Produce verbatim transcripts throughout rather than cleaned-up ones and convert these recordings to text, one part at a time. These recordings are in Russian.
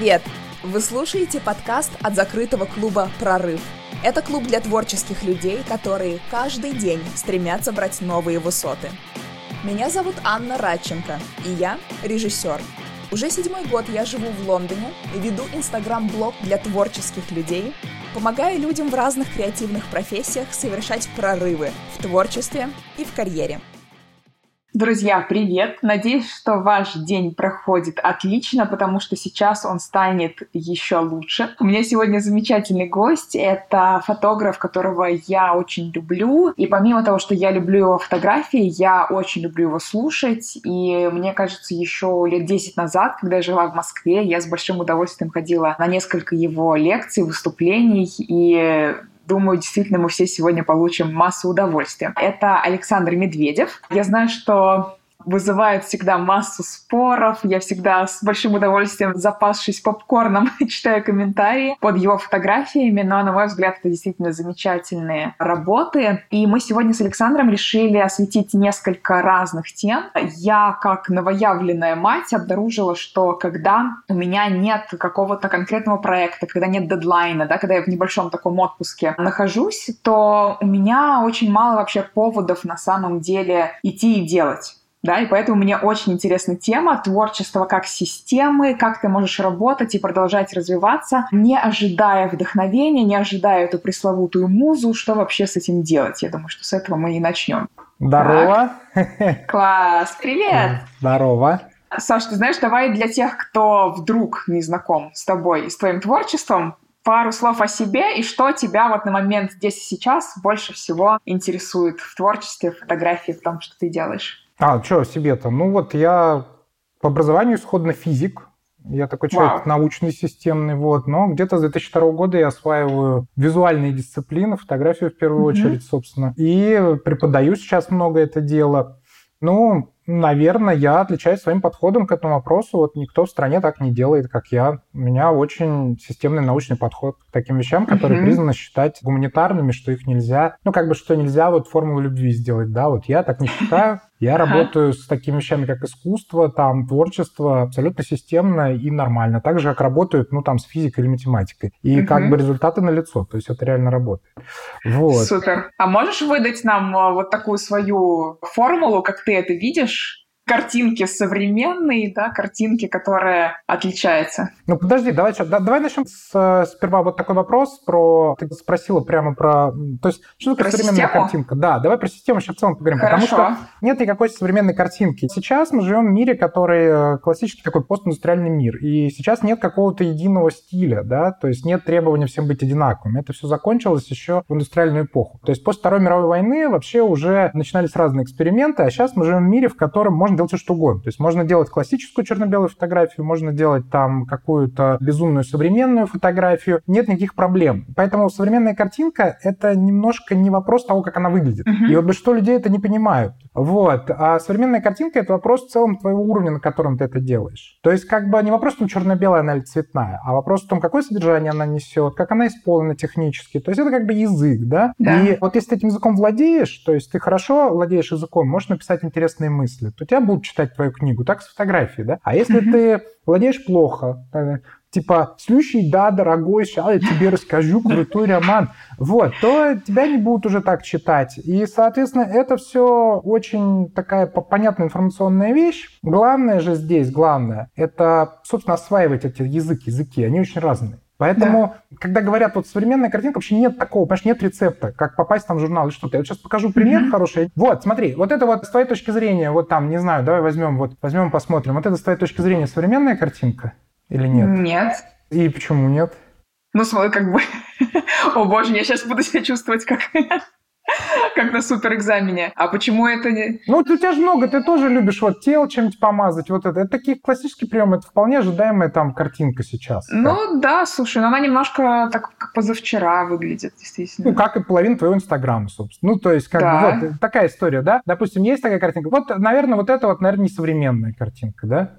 Привет! Вы слушаете подкаст от закрытого клуба «Прорыв». Это клуб для творческих людей, которые каждый день стремятся брать новые высоты. Меня зовут Анна Радченко, и я режиссер. Уже седьмой год я живу в Лондоне и веду инстаграм-блог для творческих людей, помогая людям в разных креативных профессиях совершать прорывы в творчестве и в карьере. Друзья, привет! Надеюсь, что ваш день проходит отлично, потому что сейчас он станет еще лучше. У меня сегодня замечательный гость. Это фотограф, которого я очень люблю. И помимо того, что я люблю его фотографии, я очень люблю его слушать. И мне кажется, еще лет десять назад, когда я жила в Москве, я с большим удовольствием ходила на несколько его лекций, выступлений. И думаю, действительно, мы все сегодня получим массу удовольствия. Это Александр Медведев. Я знаю, что вызывает всегда массу споров. Я всегда с большим удовольствием, запасшись попкорном, читаю комментарии под его фотографиями. Но, на мой взгляд, это действительно замечательные работы. И мы сегодня с Александром решили осветить несколько разных тем. Я, как новоявленная мать, обнаружила, что когда у меня нет какого-то конкретного проекта, когда нет дедлайна, да, когда я в небольшом таком отпуске нахожусь, то у меня очень мало вообще поводов на самом деле идти и делать. Да, и поэтому мне очень интересна тема творчества как системы, как ты можешь работать и продолжать развиваться, не ожидая вдохновения, не ожидая эту пресловутую музу, что вообще с этим делать. Я думаю, что с этого мы и начнем. Здорово! Так. Класс! Привет! Здорово! Саш, ты знаешь, давай для тех, кто вдруг не знаком с тобой и с твоим творчеством, пару слов о себе и что тебя вот на момент здесь и сейчас больше всего интересует в творчестве, в фотографии, в том, что ты делаешь. А, что о себе-то? Ну вот я по образованию исходно физик. Я такой человек Вау. научный, системный, вот. Но где-то с две тысячи второго года я осваиваю визуальные дисциплины, фотографию в первую mm-hmm. очередь, собственно. И преподаю сейчас много это дело. Ну, наверное, я отличаюсь своим подходом к этому вопросу. Вот никто в стране так не делает, как я. У меня очень системный научный подход к таким вещам, которые mm-hmm. признаны считать гуманитарными, что их нельзя. Ну, как бы, что нельзя вот формулу любви сделать, да. Вот я так не считаю. Я работаю с такими вещами, как искусство, там, творчество, абсолютно системно и нормально. Так же, как работают, ну, там, с физикой или математикой. И угу. как бы результаты налицо, то есть это реально работает. Вот. Супер. А можешь выдать нам вот такую свою формулу, как ты это видишь? Картинки современные, да, картинки, которые отличаются. Ну, подожди, давай, да, давай начнем с, сперва вот такой вопрос про... Ты спросила прямо про... То есть, что такое про современная систему? Картинка? Да, давай про систему сейчас в целом поговорим. Хорошо. Потому что нет никакой современной картинки. Сейчас мы живем в мире, который классический такой постиндустриальный мир. И сейчас нет какого-то единого стиля, да, то есть нет требования всем быть одинаковыми. Это все закончилось еще в индустриальную эпоху. То есть после Второй мировой войны вообще уже начинались разные эксперименты, а сейчас мы живем в мире, в котором можно делать все, что угодно. То есть можно делать классическую черно-белую фотографию, можно делать там какую-то безумную современную фотографию. Нет никаких проблем. Поэтому современная картинка — это немножко не вопрос того, как она выглядит. Uh-huh. И вот большинство людей это не понимают. Вот. А современная картинка — это вопрос в целом твоего уровня, на котором ты это делаешь. То есть как бы не вопрос в том, черно-белая она или цветная, а вопрос в том, какое содержание она несет, как она исполнена технически. То есть это как бы язык, да? Да. И вот если ты этим языком владеешь, то есть ты хорошо владеешь языком, можешь написать интересные мысли, то тебя будут читать твою книгу, так с фотографией, да? А если mm-hmm. ты владеешь плохо, типа, слушай, да, дорогой, сейчас я тебе расскажу крутой роман, вот, то тебя не будут уже так читать. И, соответственно, это все очень такая понятная информационная вещь. Главное же здесь, главное, это, собственно, осваивать эти языки, языки, они очень разные. Поэтому, да. когда говорят, вот современная картинка, вообще нет такого, понимаешь, нет рецепта, как попасть там в журнал или что-то. Я вот сейчас покажу пример mm-hmm. хороший. Вот, смотри, вот это вот с твоей точки зрения, вот там, не знаю, давай возьмем, вот возьмем, посмотрим. Вот это с твоей точки зрения современная картинка или нет? Нет. И почему нет? Ну, смотри, как бы, о боже, я сейчас буду себя чувствовать как... Как на суперэкзамене. А почему это не... Ну, у тебя же много, ты тоже любишь вот тело чем-нибудь помазать. Вот это. Это такие классические приемы, это вполне ожидаемая там картинка сейчас. Ну, как. да, слушай, но она немножко так, как позавчера выглядит, действительно. Ну, как и половина твоего Инстаграма, собственно. Ну, то есть, как да. бы, вот такая история, да? Допустим, есть такая картинка. Вот, наверное, вот это вот, наверное, не современная картинка, да?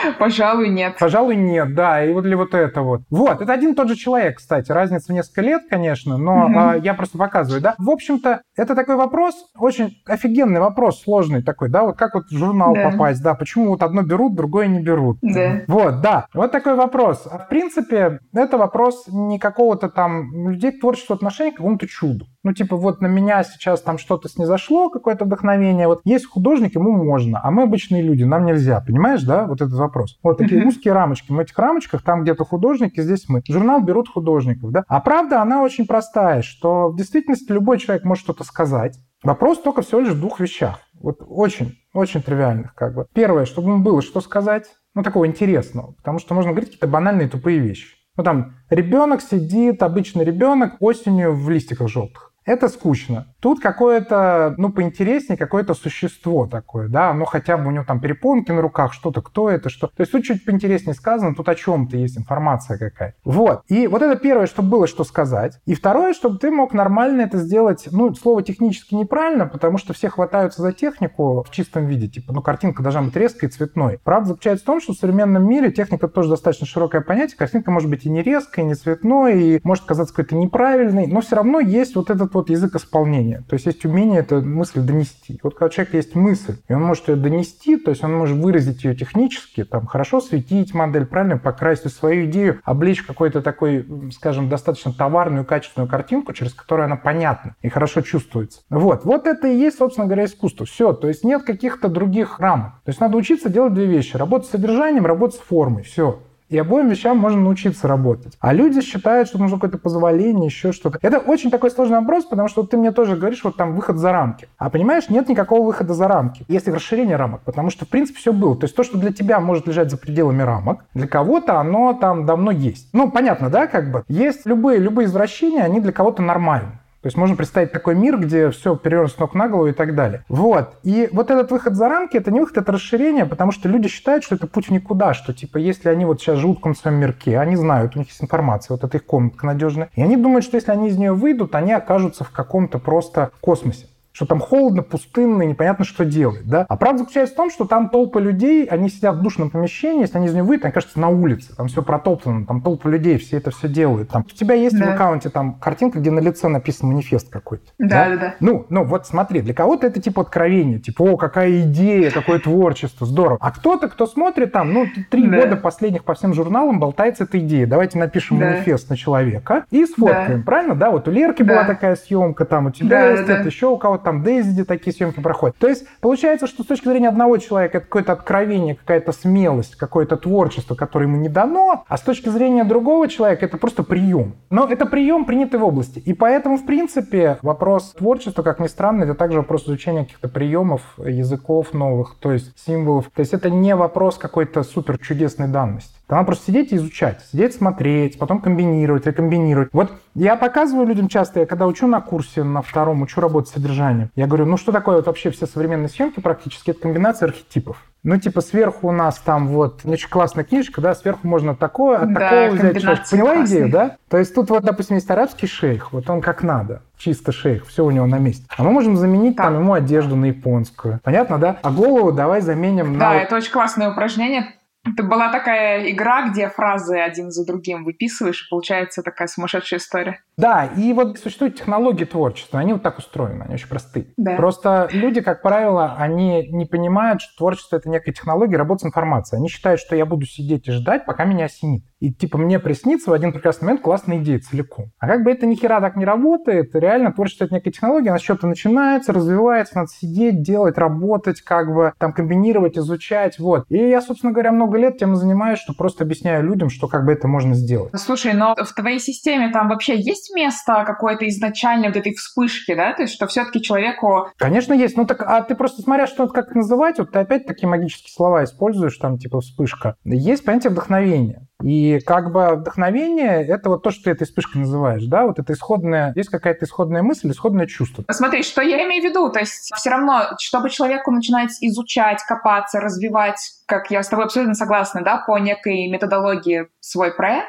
Пожалуй, нет. Пожалуй, нет, да, и вот для вот это вот. Вот, это один и тот же человек, кстати, разница в несколько лет, конечно, но mm-hmm. а, я просто показываю, да. В общем-то, это такой вопрос, очень офигенный вопрос, сложный такой, да, вот как вот в журнал yeah. попасть, да, почему вот одно берут, другое не берут. Yeah. Вот, да, вот такой вопрос. А в принципе, это вопрос не какого-то там людей к творчеству отношения, к какому-то чуду. Ну, типа, вот на меня сейчас там что-то снизошло, какое-то вдохновение, вот есть художник, ему можно, а мы обычные люди, нам нельзя, понимаешь, да, вот этот вопрос. Вот такие mm-hmm. узкие рамочки, в этих рамочках там где-то художники, здесь мы. В журнал берут художников, да. А правда, она очень простая, что в действительности любой человек может что-то сказать. Вопрос только всего лишь в двух вещах. Вот очень, очень тривиальных, как бы. Первое, чтобы ему было что сказать, ну, такого интересного, потому что можно говорить какие-то банальные тупые вещи. Ну, там, ребенок сидит, обычный ребенок, осенью в листиках желтых. Это скучно. Тут какое-то, ну, поинтереснее, какое-то существо такое, да, ну, хотя бы у него там перепонки на руках, что-то, кто это, что. То есть тут чуть поинтереснее сказано, тут о чем-то есть информация какая-то. Вот. И вот это первое, чтобы было что сказать. И второе, чтобы ты мог нормально это сделать, ну, слово технически неправильно, потому что все хватаются за технику в чистом виде, типа, ну, картинка должна быть резкой и цветной. Правда заключается в том, что в современном мире техника тоже достаточно широкое понятие, картинка может быть и не резкой, и не цветной, и может казаться какой-то неправильной, но все равно есть вот этот вот язык исполнения. То есть есть умение эту мысль донести. Вот когда у человека есть мысль, и он может ее донести, то есть он может выразить ее технически, там, хорошо светить модель, правильно покрасить свою идею, облечь какой-то такой, скажем, достаточно товарную, качественную картинку, через которую она понятна и хорошо чувствуется. Вот. Вот это и есть, собственно говоря, искусство. Все. То есть нет каких-то других рамок. То есть надо учиться делать две вещи. Работать с содержанием, работать с формой. Все. И обоим вещам можно научиться работать. А люди считают, что нужно какое-то позволение, еще что-то. Это очень такой сложный вопрос, потому что ты мне тоже говоришь, вот там выход за рамки. А понимаешь, нет никакого выхода за рамки. Есть расширение рамок, потому что, в принципе, все было. То есть то, что для тебя может лежать за пределами рамок, для кого-то оно там давно есть. Ну, понятно, да, как бы? Есть любые, любые извращения, они для кого-то нормальны. То есть можно представить такой мир, где все перевернуто с ног на голову и так далее. Вот. И вот этот выход за рамки, это не выход, это расширение, потому что люди считают, что это путь в никуда, что типа если они вот сейчас живут в каком-то своем мирке, они знают, у них есть информация, вот это их комнатка надежная, и они думают, что если они из нее выйдут, они окажутся в каком-то просто космосе. Что там холодно, пустынно, и непонятно, что делать, да? А правда заключается в том, что там толпа людей, они сидят в душном помещении, если они из него выйдут, они кажутся на улице, там все протоптано, там толпа людей, все это все делают. Там, у тебя есть да. в аккаунте там картинка, где на лице написан манифест какой-то. Да, да, да. Ну, ну, вот смотри, для кого-то это типа откровение, типа, о, какая идея, какое творчество, здорово. А кто-то, кто смотрит там, ну, три да. года последних по всем журналам болтается эта идея, давайте напишем да. манифест на человека и сфоткаем, да. правильно? Да, вот у Лерки да. была такая съемка, там у тебя да, есть да, это, да. еще у кого-то там Дейзи, такие съемки проходят. То есть получается, что с точки зрения одного человека это какое-то откровение, какая-то смелость, какое-то творчество, которое ему не дано, а с точки зрения другого человека это просто прием. Но это прием, принятый в области. И поэтому, в принципе, вопрос творчества, как ни странно, это также вопрос изучения каких-то приемов, языков новых, то есть символов. То есть это не вопрос какой-то супер чудесной данности. Надо просто сидеть и изучать, сидеть, смотреть, потом комбинировать, рекомбинировать. Вот я показываю людям часто, я когда учу на курсе, на втором, учу работать с содержанием, я говорю, ну что такое вот вообще все современные съемки практически? Это комбинация архетипов. Ну, типа, сверху у нас там вот, очень классная книжка, да, сверху можно такое, от да, такого взять человека. Поняла классная идею, да? То есть тут вот, допустим, есть арабский шейх, вот он как надо, чисто шейх, все у него на месте. А мы можем заменить так. там ему одежду на японскую. Понятно, да? А голову давай заменим да, на... Да, это очень классное упражнение. Это была такая игра, где фразы один за другим выписываешь, и получается такая сумасшедшая история. Да, и вот существуют технологии творчества, они вот так устроены, они очень простые. Да. Просто люди, как правило, они не понимают, что творчество — это некая технология работы с информацией. Они считают, что я буду сидеть и ждать, пока меня осенит. И типа мне приснится в один прекрасный момент классная идея целиком. А как бы это ни хера так не работает, реально творчество — это некая технология, она с чего-то начинается, развивается, надо сидеть, делать, работать, как бы там комбинировать, изучать, вот. И я, собственно говоря, много лет тем и занимаюсь, что просто объясняю людям, что как бы это можно сделать. Слушай, но в твоей системе там вообще есть место какой-то изначальной вот этой вспышки, да? То есть что все-таки человеку... Конечно, есть. Ну так, а ты просто смотря, что это как называть, вот ты опять такие магические слова используешь, там типа вспышка. Есть понятие вдохновения. И как бы вдохновение — это вот то, что ты этой вспышкой называешь, да? Вот это исходная... Есть какая-то исходная мысль, исходное чувство. Смотри, что я имею в виду? То есть все равно, чтобы человеку начинать изучать, копаться, развивать, как я с тобой абсолютно согласна, да, по некой методологии свой проект,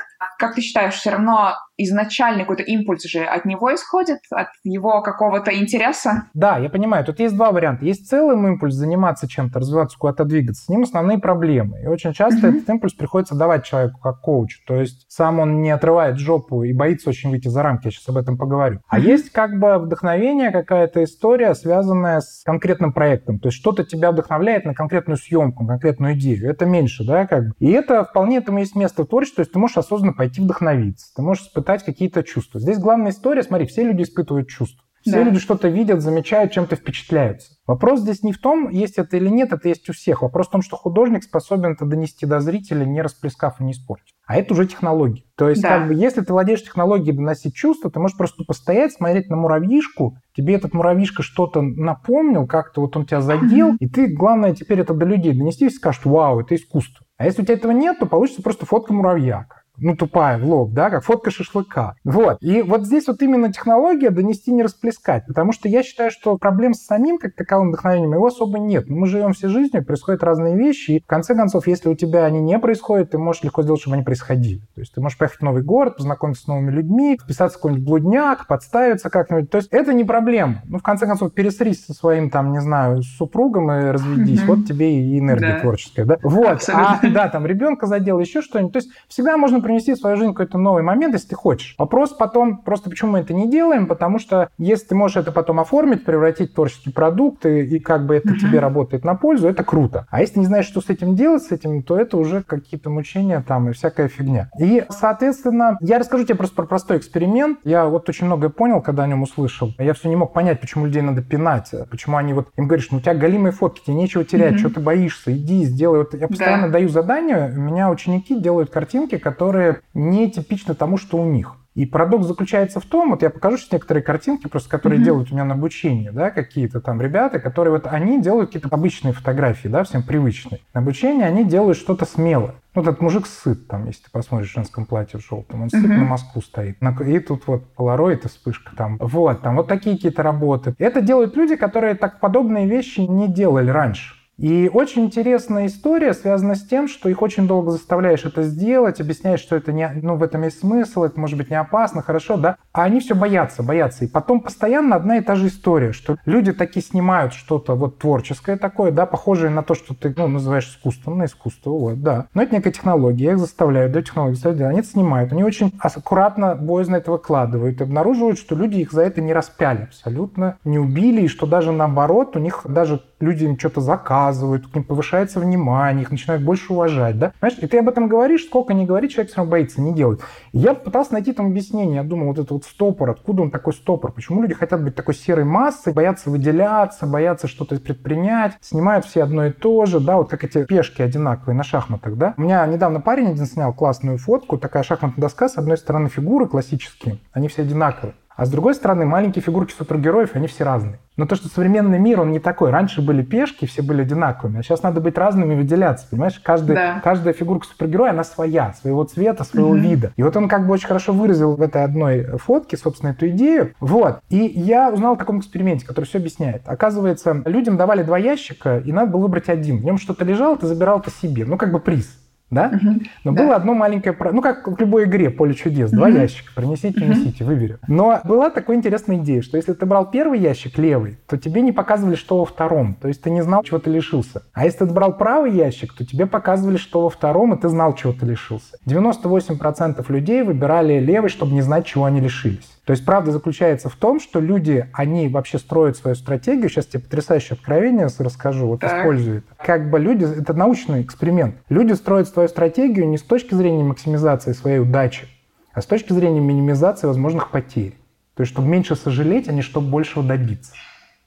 Как ты считаешь, все равно изначальный какой-то импульс же от него исходит, от его какого-то интереса? Да, я понимаю. Тут есть два варианта. Есть целый импульс заниматься чем-то, развиваться, куда-то двигаться. С ним основные проблемы. И очень часто mm-hmm. этот импульс приходится давать человеку как коучу. То есть сам он не отрывает жопу и боится очень выйти за рамки. Я сейчас об этом поговорю. А mm-hmm. есть как бы вдохновение, какая-то история, связанная с конкретным проектом. То есть что-то тебя вдохновляет на конкретную съемку, на конкретную идею. Это меньше, да, как бы. И это вполне этому есть место в творчестве. То есть ты можешь осознанно пойти вдохновиться. Ты можешь испытать какие-то чувства. Здесь главная история, смотри, все люди испытывают чувства. Все да. люди что-то видят, замечают, чем-то впечатляются. Вопрос здесь не в том, есть это или нет, это есть у всех. Вопрос в том, что художник способен это донести до зрителя, не расплескав и не испортив. А это уже технологии. То есть, да. как бы, если ты владеешь технологией доносить чувства, ты можешь просто постоять, смотреть на муравьишку, тебе этот муравьишка что-то напомнил, как-то вот он тебя задел, mm-hmm. и ты, главное, теперь это до людей донести и скажешь: вау, это искусство. А если у тебя этого нет, то получится просто фотка муравья. Ну, тупая, в лоб, да, как фотка шашлыка. Вот. И вот здесь вот именно технология донести, не расплескать. Потому что я считаю, что проблем с самим, как таковым вдохновением, его особо нет. Мы живем все жизнью, происходят разные вещи, и в конце концов, если у тебя они не происходят, ты можешь легко сделать, чтобы они происходили. То есть ты можешь поехать в новый город, познакомиться с новыми людьми, вписаться в какой-нибудь блудняк, подставиться как-нибудь. То есть это не проблема. Ну, в конце концов, пересрись со своим, там, не знаю, супругом и разведись. Mm-hmm. Вот тебе и энергия да. творческая, да? Вот. Абсолютно. А, да, там, ребенка задел, еще что-нибудь. То есть всегда можно принести в свою жизнь какой-то новый момент, если ты хочешь. Вопрос потом, просто почему мы это не делаем, потому что если ты можешь это потом оформить, превратить в творческий продукт, и, и как бы это uh-huh. тебе работает на пользу, это круто. А если не знаешь, что с этим делать, с этим, то это уже какие-то мучения там и всякая фигня. И, соответственно, я расскажу тебе просто про простой эксперимент. Я вот очень многое понял, когда о нем услышал. Я все не мог понять, почему людей надо пинать, почему они вот, им говоришь: ну у тебя голимые фотки, тебе нечего терять, uh-huh. что ты боишься, иди, сделай. Вот я постоянно да. даю задания, у меня ученики делают картинки, которые не типично тому, что у них. И парадокс заключается в том, вот я покажу сейчас некоторые картинки, просто которые mm-hmm. делают у меня на обучении, да, какие-то там ребята, которые вот они делают какие-то обычные фотографии, да, всем привычные. На обучении они делают что-то смелое. Ну, этот мужик сыт, там, если ты посмотришь в женском платье в желтом, он сыт mm-hmm. на Москву стоит. И тут вот полароид и вспышка там. Вот, там вот такие какие-то работы. Это делают люди, которые так подобные вещи не делали раньше. И очень интересная история связана с тем, что их очень долго заставляешь это сделать, объясняешь, что это не, ну, в этом есть смысл, это может быть не опасно, хорошо, да? А они все боятся, боятся. И потом постоянно одна и та же история, что люди таки снимают что-то вот творческое такое, да, похожее на то, что ты, ну, называешь искусством, на искусство, вот, да. Но это некая технология, я их заставляю, даю технологию, заставляю, они это снимают, они очень аккуратно, боязно это выкладывают, и обнаруживают, что люди их за это не распяли абсолютно, не убили, и что даже наоборот, у них даже люди им что-то заказывают, к ним повышается внимание, их начинают больше уважать, да? Понимаешь, и ты об этом говоришь, сколько ни говори, человек все равно боится, не делает. И я пытался найти там объяснение, я думал, вот этот вот стопор, откуда он такой стопор, почему люди хотят быть такой серой массой, боятся выделяться, боятся что-то предпринять, снимают все одно и то же, да, вот как эти пешки одинаковые на шахматах, да? У меня недавно парень один снял классную фотку, такая шахматная доска, с одной стороны фигуры классические, они все одинаковые, а с другой стороны маленькие фигурки супергероев, они все разные. Но то, что современный мир, он не такой. Раньше были пешки, все были одинаковыми, а сейчас надо быть разными и выделяться, понимаешь? Каждый, да. Каждая фигурка супергероя, она своя, своего цвета, своего mm-hmm. вида. И вот он как бы очень хорошо выразил в этой одной фотке, собственно, эту идею. Вот. И я узнал о таком эксперименте, который все объясняет. Оказывается, людям давали два ящика, и надо было выбрать один. В нем что-то лежало, ты забирал это себе. Ну, как бы приз. Да? Uh-huh. Но да. было одно маленькое... Ну, как в любой игре «Поле чудес». Uh-huh. Два ящика. Принесите, принесите, uh-huh. выбери. Но была такая интересная идея, что если ты брал первый ящик, левый, то тебе не показывали, что во втором. То есть ты не знал, чего ты лишился. А если ты брал правый ящик, то тебе показывали, что во втором, и ты знал, чего ты лишился. девяносто восемь процентов людей выбирали левый, чтобы не знать, чего они лишились. То есть правда заключается в том, что люди, они вообще строят свою стратегию. Сейчас тебе потрясающее откровение расскажу, вот так. Использую это. Как бы люди, это научный эксперимент. Люди строят свою стратегию не с точки зрения максимизации своей удачи, а с точки зрения минимизации возможных потерь. То есть чтобы меньше сожалеть, а не чтобы большего добиться.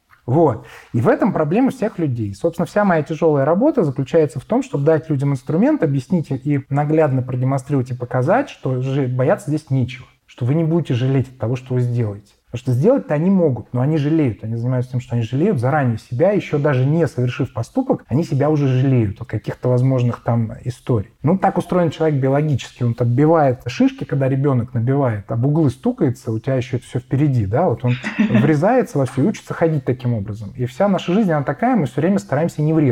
Вот. И в этом проблема всех людей. Собственно, вся моя тяжелая работа заключается в том, чтобы дать людям инструмент, объяснить и наглядно продемонстрировать и показать, что бояться здесь нечего. Что вы не будете жалеть от того, что вы сделаете. Потому что сделать-то они могут, но они жалеют. Они занимаются тем, что они жалеют заранее себя, еще даже не совершив поступок, они себя уже жалеют от каких-то возможных там историй. Ну, так устроен человек биологически. Он отбивает шишки, когда ребенок набивает, об углы стукается, у тебя еще это все впереди, да, вот он врезается во все и учится ходить таким образом. И вся наша жизнь, она такая, мы все время стараемся не врезаться.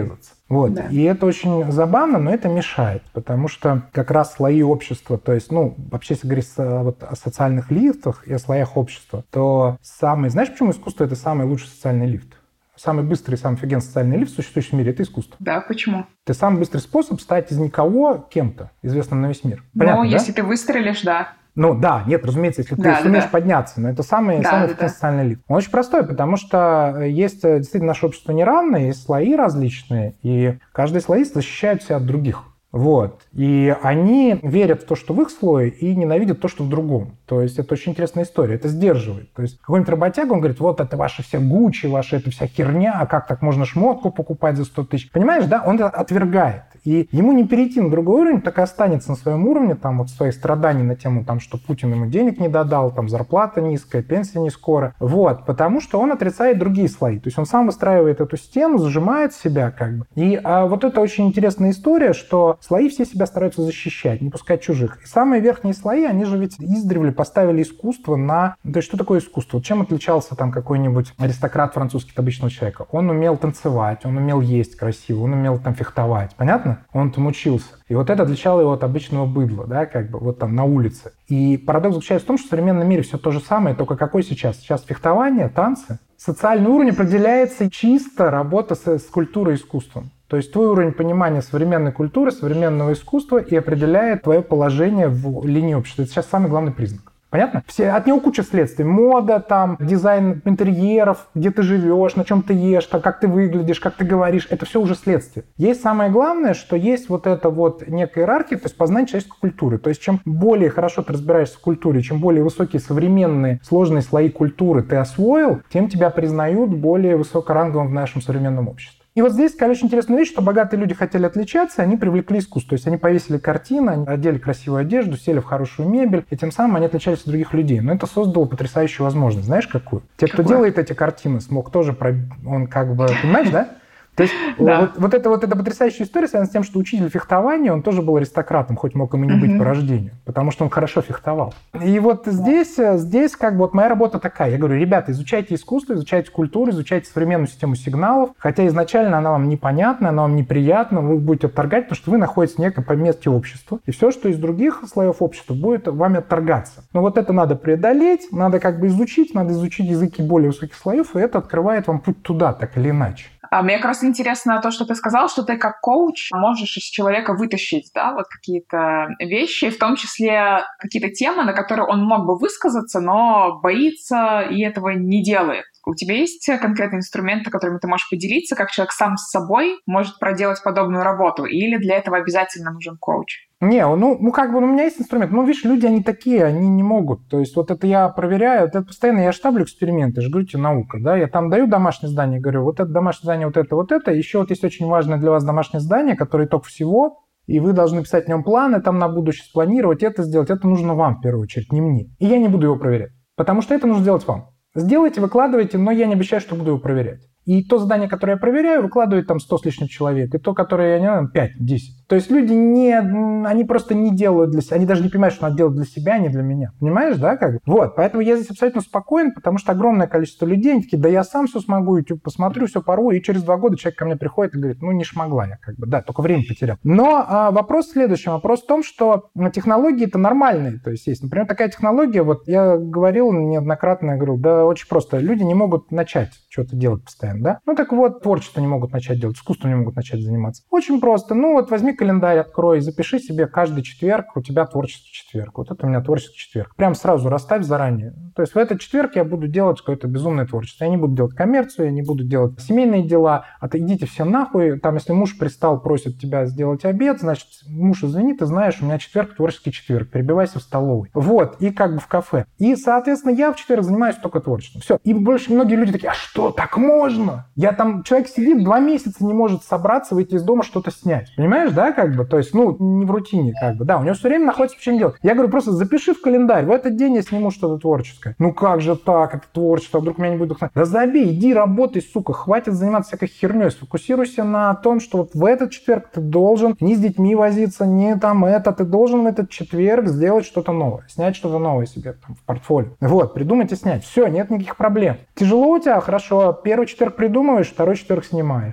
Вот. Да. И это очень забавно, но это мешает, потому что как раз слои общества, то есть, ну, вообще, если говорить вот о социальных лифтах и о слоях общества, то самый... Знаешь, почему искусство — это самый лучший социальный лифт? Самый быстрый, самый офигенный социальный лифт, существующий в мире, это искусство. Да, почему? Это самый быстрый способ стать из никого кем-то, известным на весь мир. Понятно, ну, да? если ты выстрелишь, да. Ну да, нет, разумеется, если да, ты сумеешь да. подняться, но это самый, да, самый да, эффективный да. социальный лифт. Он очень простой, потому что есть действительно наше общество неравное, есть слои различные, и каждый слой защищает себя от других. Вот. И они верят в то, что в их слое, и ненавидят то, что в другом. То есть это очень интересная история. Это сдерживает. То есть какой-нибудь работяга, он говорит, вот это ваши все Гуччи, ваша это вся херня, а как так можно шмотку покупать за сто тысяч? Понимаешь, да? Он это отвергает. И ему не перейти на другой уровень, так и останется на своем уровне, там, вот своих страданий на тему, там, что Путин ему денег не додал, там, зарплата низкая, пенсия не скоро. Вот. Потому что он отрицает другие слои. То есть он сам выстраивает эту стену, зажимает себя, как бы. И а, вот это очень интересная история, что слои все себя стараются защищать, не пускать чужих. И самые верхние слои, они же ведь издревле поставили искусство на... То есть что такое искусство? Чем отличался там какой-нибудь аристократ французский от обычного человека? Он умел танцевать, он умел есть красиво, он умел там фехтовать. Понятно? Он там учился. И вот это отличало его от обычного быдла, да, как бы вот там на улице. И парадокс заключается в том, что в современном мире все то же самое, только какой сейчас? Сейчас фехтование, танцы. Социальный уровень определяется чисто работа с, с культурой и искусством. То есть твой уровень понимания современной культуры, современного искусства и определяет твое положение в линии общества. Это сейчас самый главный признак. Понятно? Все, от него куча следствий. Мода, там, дизайн интерьеров, где ты живешь, на чем ты ешь, там, как ты выглядишь, как ты говоришь. Это все уже следствие. Есть самое главное, что есть вот эта вот некая иерархия, то есть познание человеческой культуры. То есть чем более хорошо ты разбираешься в культуре, чем более высокие современные сложные слои культуры ты освоил, тем тебя признают более высокоранговым в нашем современном обществе. И вот здесь сказали очень интересную вещь, что богатые люди хотели отличаться, они привлекли искусство. То есть они повесили картины, они одели красивую одежду, сели в хорошую мебель, и тем самым они отличались от других людей. Но это создало потрясающую возможность. Знаешь, какую? Те, кто Какую? делает эти картины, смог тоже... Про... Он как бы... Понимаешь, да? То есть да. вот, вот, это, вот эта потрясающая история связана с тем, что учитель фехтования, он тоже был аристократом, хоть мог им и не быть mm-hmm. по рождению, потому что он хорошо фехтовал. И вот здесь, здесь как бы вот моя работа такая. Я говорю, ребята, изучайте искусство, изучайте культуру, изучайте современную систему сигналов, хотя изначально она вам непонятна, она вам неприятна, вы будете отторгать, потому что вы находитесь в неком поместье общества. И все, что из других слоев общества, будет вами отторгаться. Но вот это надо преодолеть, надо как бы изучить, надо изучить языки более высоких слоев, и это открывает вам путь туда, так или иначе. А мне как раз интересно то, что ты сказал, что ты как коуч можешь из человека вытащить, да, вот какие-то вещи, в том числе какие-то темы, на которые он мог бы высказаться, но боится и этого не делает. У тебя есть конкретные инструменты, которыми ты можешь поделиться, как человек сам с собой может проделать подобную работу? Или для этого обязательно нужен коуч? Не, ну, ну как бы у меня есть инструмент. Ну, видишь, люди, они такие, они не могут. То есть вот это я проверяю, это постоянно я штаблю эксперименты, я же говорю тебе, наука, да, я там даю домашнее задание, говорю, вот это домашнее задание, вот это, вот это. Еще вот есть очень важное для вас домашнее задание, которое итог всего, и вы должны писать в нем планы, там на будущее спланировать, это сделать. Это нужно вам в первую очередь, не мне. И я не буду его проверять, потому что это нужно делать вам. Сделайте, выкладывайте, но я не обещаю, что буду его проверять. И то задание, которое я проверяю, выкладывает там сто с лишним человек, и то, которое я не знаю, пять-десять. То есть люди не, они просто не делают для себя, они даже не понимают, что надо делать для себя, а не для меня. Понимаешь, да, как бы? Вот, поэтому я здесь абсолютно спокоен, потому что огромное количество людей, они такие, да я сам все смогу, YouTube посмотрю, все порву, и через два года человек ко мне приходит и говорит, ну не шмогла я, как бы, да, только время потерял. Но а, вопрос в следующем, вопрос в том, что технологии это нормальные, то есть есть, например, такая технология, вот я говорил неоднократно, я говорил, да очень просто, люди не могут начать что-то делать постоянно, да? Ну так вот, творчество не могут начать делать, искусством не могут начать заниматься. Очень просто. Ну вот возьми календарь, открой, запиши себе каждый четверг, у тебя творческий четверг. Вот это у меня творческий четверг. Прям сразу расставь заранее. То есть в этот четверг я буду делать какое-то безумное творчество. Я не буду делать коммерцию, я не буду делать семейные дела. А то идите все нахуй. Там, если муж пристал, просит тебя сделать обед, значит, муж, извини, ты знаешь, у меня четверг, творческий четверг. Перебивайся в столовой. Вот. И как бы в кафе. И, соответственно, я в четверг занимаюсь только творчеством. Все. И больше многие люди такие, а что, так можно? Я там, человек сидит два месяца, не может собраться, выйти из дома, что-то снять. Понимаешь, да, как бы? То есть, ну, не в рутине, как бы. Да, у него все время находится почему делать. Я говорю, просто запиши в календарь, в этот день я сниму что-то творческое. Ну как же так, это творчество, вдруг меня не будет вдохновлять. Да забей, иди работай, сука, хватит заниматься всякой херней. Сфокусируйся на том, что вот в этот четверг ты должен не с детьми возиться, не там это, ты должен в этот четверг сделать что-то новое, снять что-то новое себе там, в портфолио. Вот, придумать и снять. Все, нет никаких проблем. Тяжело у тебя, хорошо, первый четверг придумываешь, второй четверг снимаешь.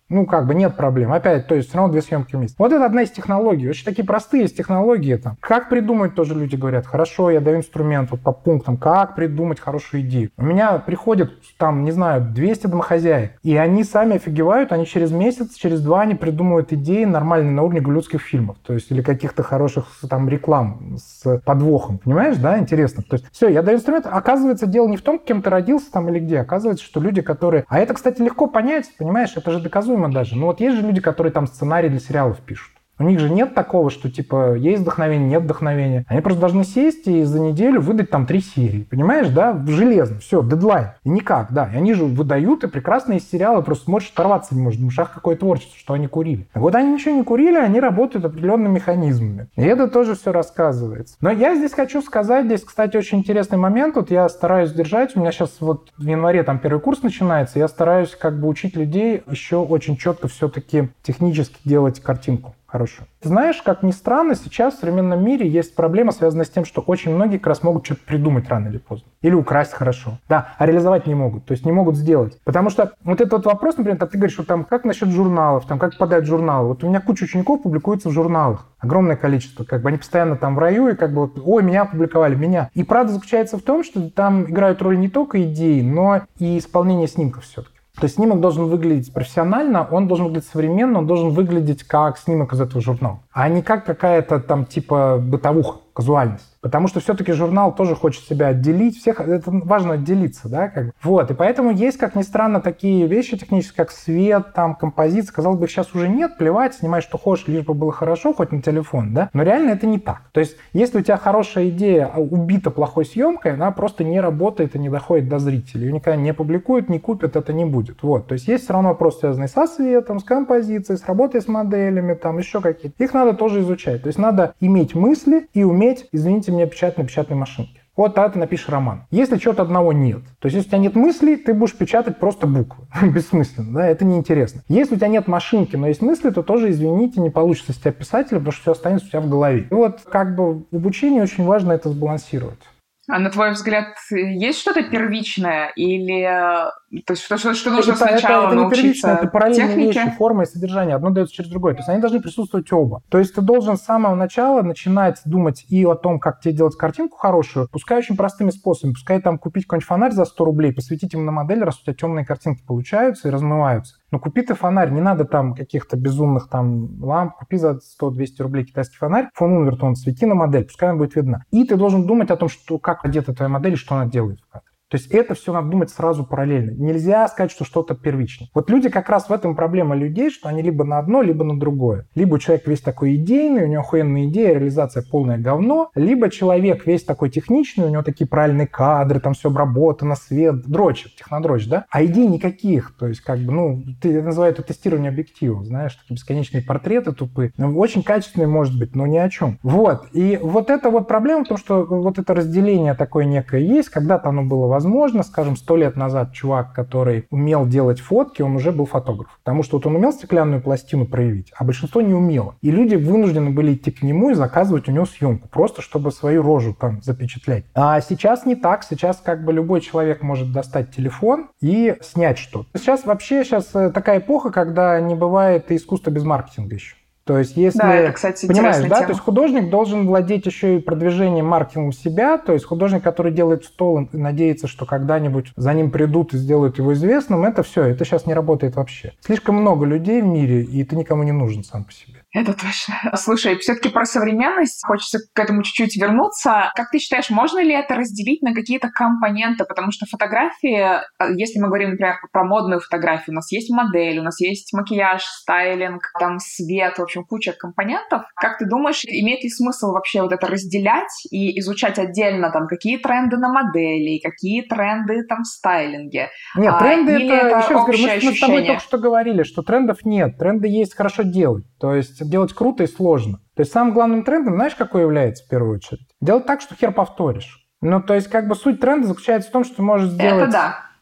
Ну, как бы нет проблем. Опять, то есть все равно две съемки вместе. Вот это одна из технологий. Очень такие простые есть технологии. Там. Как придумать, тоже люди говорят, хорошо, я даю инструмент вот по пунктам, как придумать хорошую идею. У меня приходят, там, не знаю, двести домохозяек, и они сами офигевают, они через месяц, через два они придумывают идеи нормальные на уровне голливудских фильмов, то есть или каких-то хороших там реклам с подвохом. Понимаешь, да? Интересно. То есть все, я даю инструмент. Оказывается, дело не в том, кем ты родился там или где. Оказывается, что люди, которые... А это, кстати, легко понять, понимаешь, это же доказуемо даже. Ну вот есть же люди, которые там сценарии для сериалов пишут. У них же нет такого, что типа есть вдохновение, нет вдохновения. Они просто должны сесть и за неделю выдать там три серии. Понимаешь, да? Железно. Все, дедлайн. И никак, да. И они же выдают, и прекрасные сериалы, просто смотришь, оторваться не можешь. Думаешь, ах, какое творчество, что они курили. Так вот они ничего не курили, они работают определенными механизмами. И это тоже все рассказывается. Но я здесь хочу сказать, здесь, кстати, очень интересный момент. Вот я стараюсь держать. У меня сейчас вот в январе там первый курс начинается. Я стараюсь как бы учить людей еще очень четко все-таки технически делать картинку хорошую. Ты знаешь, как ни странно, сейчас в современном мире есть проблема, связанная с тем, что очень многие как раз могут что-то придумать рано или поздно. Или украсть хорошо. Да, а реализовать не могут. То есть не могут сделать. Потому что вот этот вот вопрос, например, ты говоришь, что там как насчет журналов, там как попадать в журналы. Вот у меня куча учеников публикуется в журналах. Огромное количество. Как бы они постоянно там в раю, и как бы вот, ой, меня опубликовали, меня. И правда заключается в том, что там играют роль не только идеи, но и исполнение снимков все-таки. То есть снимок должен выглядеть профессионально, он должен выглядеть современно, он должен выглядеть как снимок из этого журнала, а не как какая-то там типа бытовуха, казуальность. Потому что все-таки журнал тоже хочет себя отделить. Всех, это важно отделиться, да, как бы. Вот, и поэтому есть, как ни странно, такие вещи технические, как свет, там, композиция. Казалось бы, их сейчас уже нет, плевать, снимай, что хочешь, лишь бы было хорошо, хоть на телефон, да. Но реально это не так. То есть, если у тебя хорошая идея, а убита плохой съемкой, она просто не работает и не доходит до зрителей. Ее никогда не публикуют, не купят, это не будет. Вот, то есть, есть все равно вопросы, связанные со светом, с композицией, с работой с моделями, там, еще какие-то. Их надо тоже изучать. То есть, надо иметь мысли и уметь, извините, мне печатать на печатной машинке. Вот тогда ты напишешь роман. Если чего-то одного нет, то есть если у тебя нет мыслей, ты будешь печатать просто буквы. Бессмысленно, да, это неинтересно. Если у тебя нет машинки, но есть мысли, то тоже, извините, не получится с тебя писателя, потому что все останется у тебя в голове. И вот как бы в обучении очень важно это сбалансировать. А на твой взгляд, есть что-то первичное или то есть что, что, что нужно это, сначала это, это научиться не первичное, это параллельные технике? вещи, форма и содержание. Одно дается через другое. То есть они должны присутствовать оба. То есть ты должен с самого начала начинать думать и о том, как тебе делать картинку хорошую, пускай очень простыми способами. Пускай там купить какой-нибудь фонарь за сто рублей, посветить ему на модель, раз у тебя темные картинки получаются и размываются. Но купи ты фонарь, не надо там каких-то безумных там ламп, купи за сто-двести рублей китайский фонарь, фон Унвертон, свети на модель, пускай она будет видна. И ты должен думать о том, что, как одета твоя модель и что она делает в кадре. То есть это все надо думать сразу параллельно. Нельзя сказать, что что-то первичное. Вот люди, как раз в этом проблема людей, что они либо на одно, либо на другое. Либо человек весь такой идейный, у него охуенная идея, реализация полное говно, либо человек весь такой техничный, у него такие правильные кадры, там все обработано, свет, дрочит, технодрочь, да? А идей никаких. То есть как бы, ну, ты называют это тестирование объективов, знаешь, такие бесконечные портреты тупые. Ну, очень качественные, может быть, но ни о чем. Вот. И вот это вот проблема в том, что вот это разделение такое некое есть, когда-то оно было возможно, скажем, сто лет назад чувак, который умел делать фотки, он уже был фотограф. Потому что вот он умел стеклянную пластину проявить, а большинство не умело. И люди вынуждены были идти к нему и заказывать у него съемку, просто чтобы свою рожу там запечатлять. А сейчас не так. Сейчас как бы любой человек может достать телефон и снять что-то. Сейчас вообще сейчас такая эпоха, когда не бывает искусства без маркетинга еще. То есть, если, да, это, кстати, понимаешь, да, тема. то есть художник должен владеть еще и продвижением, маркетингом себя, то есть художник, который делает стол и надеется, что когда-нибудь за ним придут и сделают его известным, это все, это сейчас не работает вообще. Слишком много людей в мире, и ты никому не нужен сам по себе. Это точно. Слушай, все-таки про современность хочется к этому чуть-чуть вернуться. Как ты считаешь, можно ли это разделить на какие-то компоненты? Потому что фотографии, если мы говорим, например, про модную фотографию, у нас есть модель, у нас есть макияж, стайлинг, там свет, в общем, куча компонентов. Как ты думаешь, имеет ли смысл вообще вот это разделять и изучать отдельно, там, какие тренды на модели, какие тренды там в стайлинге? Нет, тренды а, это, это еще раз говорю, мы, ощущение? мы с тобой только что говорили, что трендов нет. Тренды есть хорошо делать. То есть делать круто и сложно. То есть самым главным трендом, знаешь, какой является в первую очередь? Делать так, что хер повторишь. Ну, то есть как бы суть тренда заключается в том, что ты можешь сделать это да.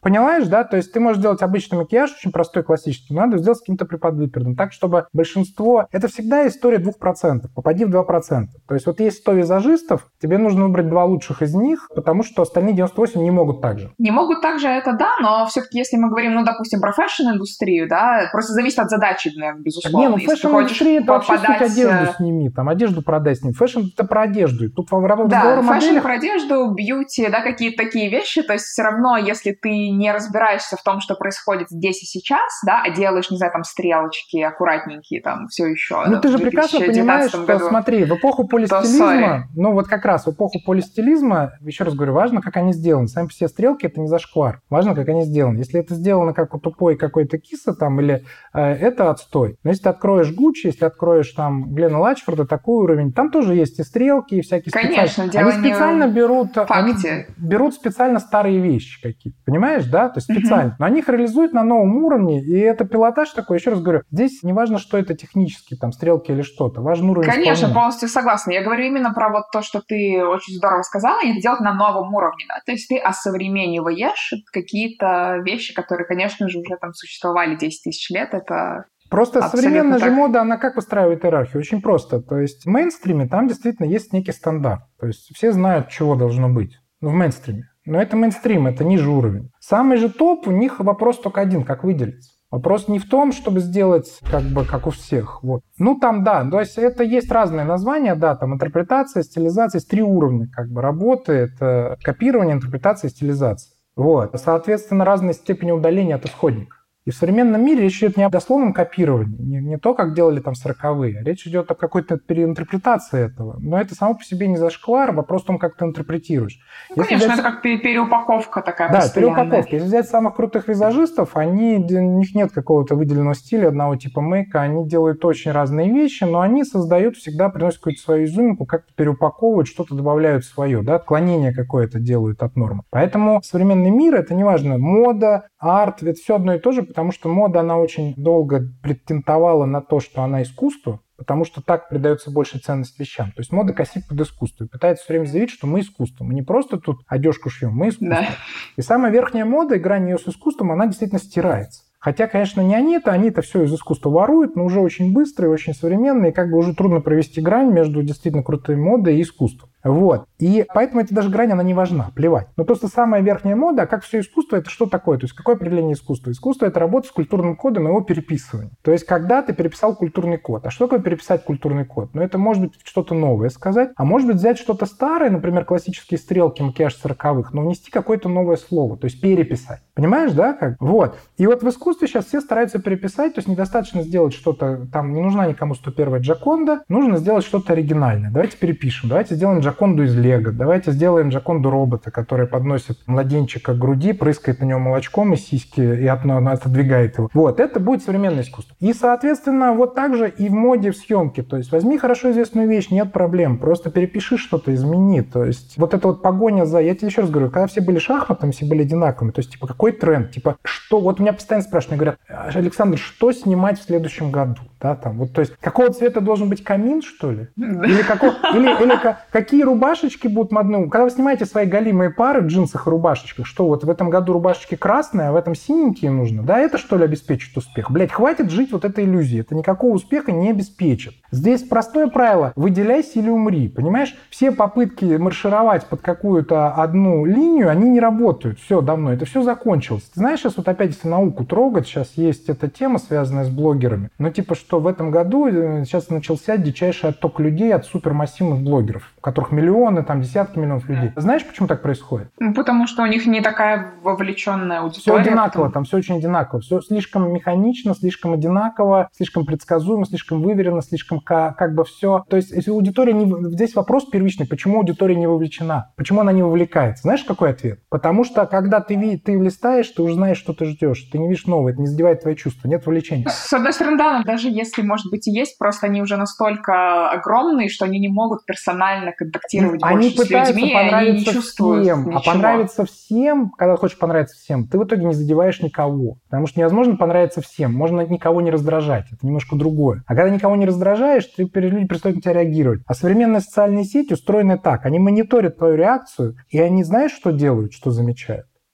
Понимаешь, да? То есть ты можешь делать обычный макияж, очень простой, классический, но надо сделать с каким-то преподвыпергом, так, чтобы большинство... Это всегда история двух процентов. Попади в два процента. То есть вот есть сто визажистов, тебе нужно выбрать два лучших из них, потому что остальные девяносто восемь не могут так же. Не могут так же, это да, но все-таки если мы говорим, ну, допустим, про фэшн-индустрию, да, просто зависит от задачи, наверное, безусловно. Не, ну фэшн-индустрия, это вообще суть одежду сними, там, одежду продай с ним. Фэшн — это про одежду. Тут в разговоре да, о фэшн про одежду, бьюти, да, какие-то такие вещи, то есть все равно, если ты не разбираешься в том, что происходит здесь и сейчас, да, а делаешь, не знаю, там, стрелочки аккуратненькие, там, все еще. Ну, ты же прекрасно понимаешь, что, году, смотри, в эпоху полистилизма, ну, вот как раз в эпоху полистилизма, еще раз говорю, важно, как они сделаны. Сами все стрелки — это не зашквар. Важно, как они сделаны. Если это сделано как у тупой какой-то киса там, или э, это отстой. Но если ты откроешь Гуччи, если откроешь там Глена Лачфорда, такой уровень, там тоже есть и стрелки, и всякие Конечно, специальные. Они специально берут, они факте. берут специально старые вещи какие-то, понимаешь, да? То есть специально. Uh-huh. Но они их реализуют на новом уровне, и это пилотаж такой, еще раз говорю, здесь не важно, что это технически, там, стрелки или что-то, важен уровень Конечно, исполнения. Полностью согласна. Я говорю именно про вот то, что ты очень здорово сказала, и это делать на новом уровне, да? То есть ты осовремениваешь какие-то вещи, которые, конечно же, уже там существовали десять тысяч лет, это... Просто современная же мода, она как выстраивает иерархию? Очень просто. То есть в мейнстриме там действительно есть некий стандарт. То есть все знают, чего должно быть. Ну, в мейнстриме. Но это мейнстрим, это ниже уровень. Самый же топ, у них вопрос только один, как выделиться. Вопрос не в том, чтобы сделать как бы как у всех. Вот. Ну, там, да, то есть это есть разные названия, да, там интерпретация, стилизация, есть три уровня как бы работы. Это копирование, интерпретация, стилизация. Вот. Соответственно, разные степени удаления от исходника. И в современном мире речь идет не о дословном копировании, не, не то, как делали там сороковые. Речь идет о какой-то переинтерпретации этого. Но это само по себе не зашквар, вопрос в том, как ты интерпретируешь. Ну, Если конечно, взять... это как переупаковка такая да, постоянная. переупаковка. Если взять самых крутых визажистов, они, у них нет какого-то выделенного стиля, одного типа мейка, они делают очень разные вещи, но они создают, всегда приносят какую-то свою изюминку, как-то переупаковывают, что-то добавляют свое, да, отклонение какое-то делают от нормы. Поэтому современный мир, это неважно, мода, арт, это все одно и то же, потому что мода, она очень долго претендовала на то, что она искусство, потому что так придается больше ценность вещам. То есть мода косит под искусство и пытается все время заявить, что мы искусство. Мы не просто тут одежку шьем, мы искусство. Да. И самая верхняя мода, грань ее с искусством, она действительно стирается. Хотя, конечно, не они-то, они-то все из искусства воруют, но уже очень быстро и очень современно, и как бы уже трудно провести грань между действительно крутой модой и искусством. Вот. И поэтому эта даже грань, она не важна, плевать. Но просто самая верхняя мода, а как все искусство, это что такое? То есть какое определение искусства? Искусство — это работа с культурным кодом и его переписывание. То есть когда ты переписал культурный код. А что такое переписать культурный код? Ну, это может быть что-то новое сказать, а может быть взять что-то старое, например, классические стрелки, макияж сороковых, но внести какое-то новое слово, то есть переписать. Понимаешь, да? Как? Вот. И вот в искусстве сейчас все стараются переписать, то есть недостаточно сделать что-то, там не нужна никому сто первая Джоконда, нужно сделать что-то оригинальное. Давайте перепишем, давайте сделаем Джоконду из Лего, давайте сделаем Джоконду робота, который подносит младенчика к груди, прыскает на него молочком из сиськи и отодвигает его. Вот, это будет современное искусство. И, соответственно, вот так же и в моде, в съемке. То есть возьми хорошо известную вещь, нет проблем, просто перепиши что-то, измени. То есть вот эта вот погоня за... Я тебе еще раз говорю, когда все были шахматами, все были одинаковыми, то есть типа какой тренд, типа что... Вот меня постоянно спрашивают, говорят, Александр, что снимать в следующем году? Да, там, вот, то есть какого цвета должен быть камин, что ли? Или, какого, или, или какие рубашечки будут модные? Когда вы снимаете свои голимые пары в джинсах и рубашечках, что вот в этом году рубашечки красные, а в этом синенькие нужно? Да, это что ли обеспечит успех? Блять, хватит жить вот этой иллюзией. Это никакого успеха не обеспечит. Здесь простое правило: выделяйся или умри. Понимаешь? Все попытки маршировать под какую-то одну линию, они не работают. Все давно. Это все закончилось. Ты знаешь, сейчас вот опять, если науку трогать, сейчас есть эта тема, связанная с блогерами. Ну, типа, что в этом году сейчас начался дичайший отток людей от супермассивных блогеров, у которых миллионы, там, десятки миллионов людей. Знаешь, почему так происходит? Потому что у них не такая вовлеченная аудитория. Все одинаково, потом... там все очень одинаково. Все слишком механично, слишком одинаково, слишком предсказуемо, слишком выверено, слишком как, как бы все. То есть, если аудитория не... Здесь вопрос первичный, почему аудитория не вовлечена? Почему она не вовлекается? Знаешь, какой ответ? Потому что, когда ты, ви... ты листаешь, ты уже знаешь, что ты ждешь. Ты не видишь новое, это не задевает твои чувства, нет вовлечения. С одной стороны, да, но даже если, может быть, и есть, просто они уже настолько огромные, что они не могут персонально контактировать они больше с людьми, и они не чувствуют всем. ничего. А понравится всем, когда хочешь понравиться всем, ты в итоге не задеваешь никого. Потому что невозможно понравиться всем. Можно никого не раздражать. Это немножко другое. А когда никого не раздражаешь, ты, люди перестают на тебя реагировать. А современные социальные сети устроены так. Они мониторят твою реакцию, и они знаешь, что делают, что замечают?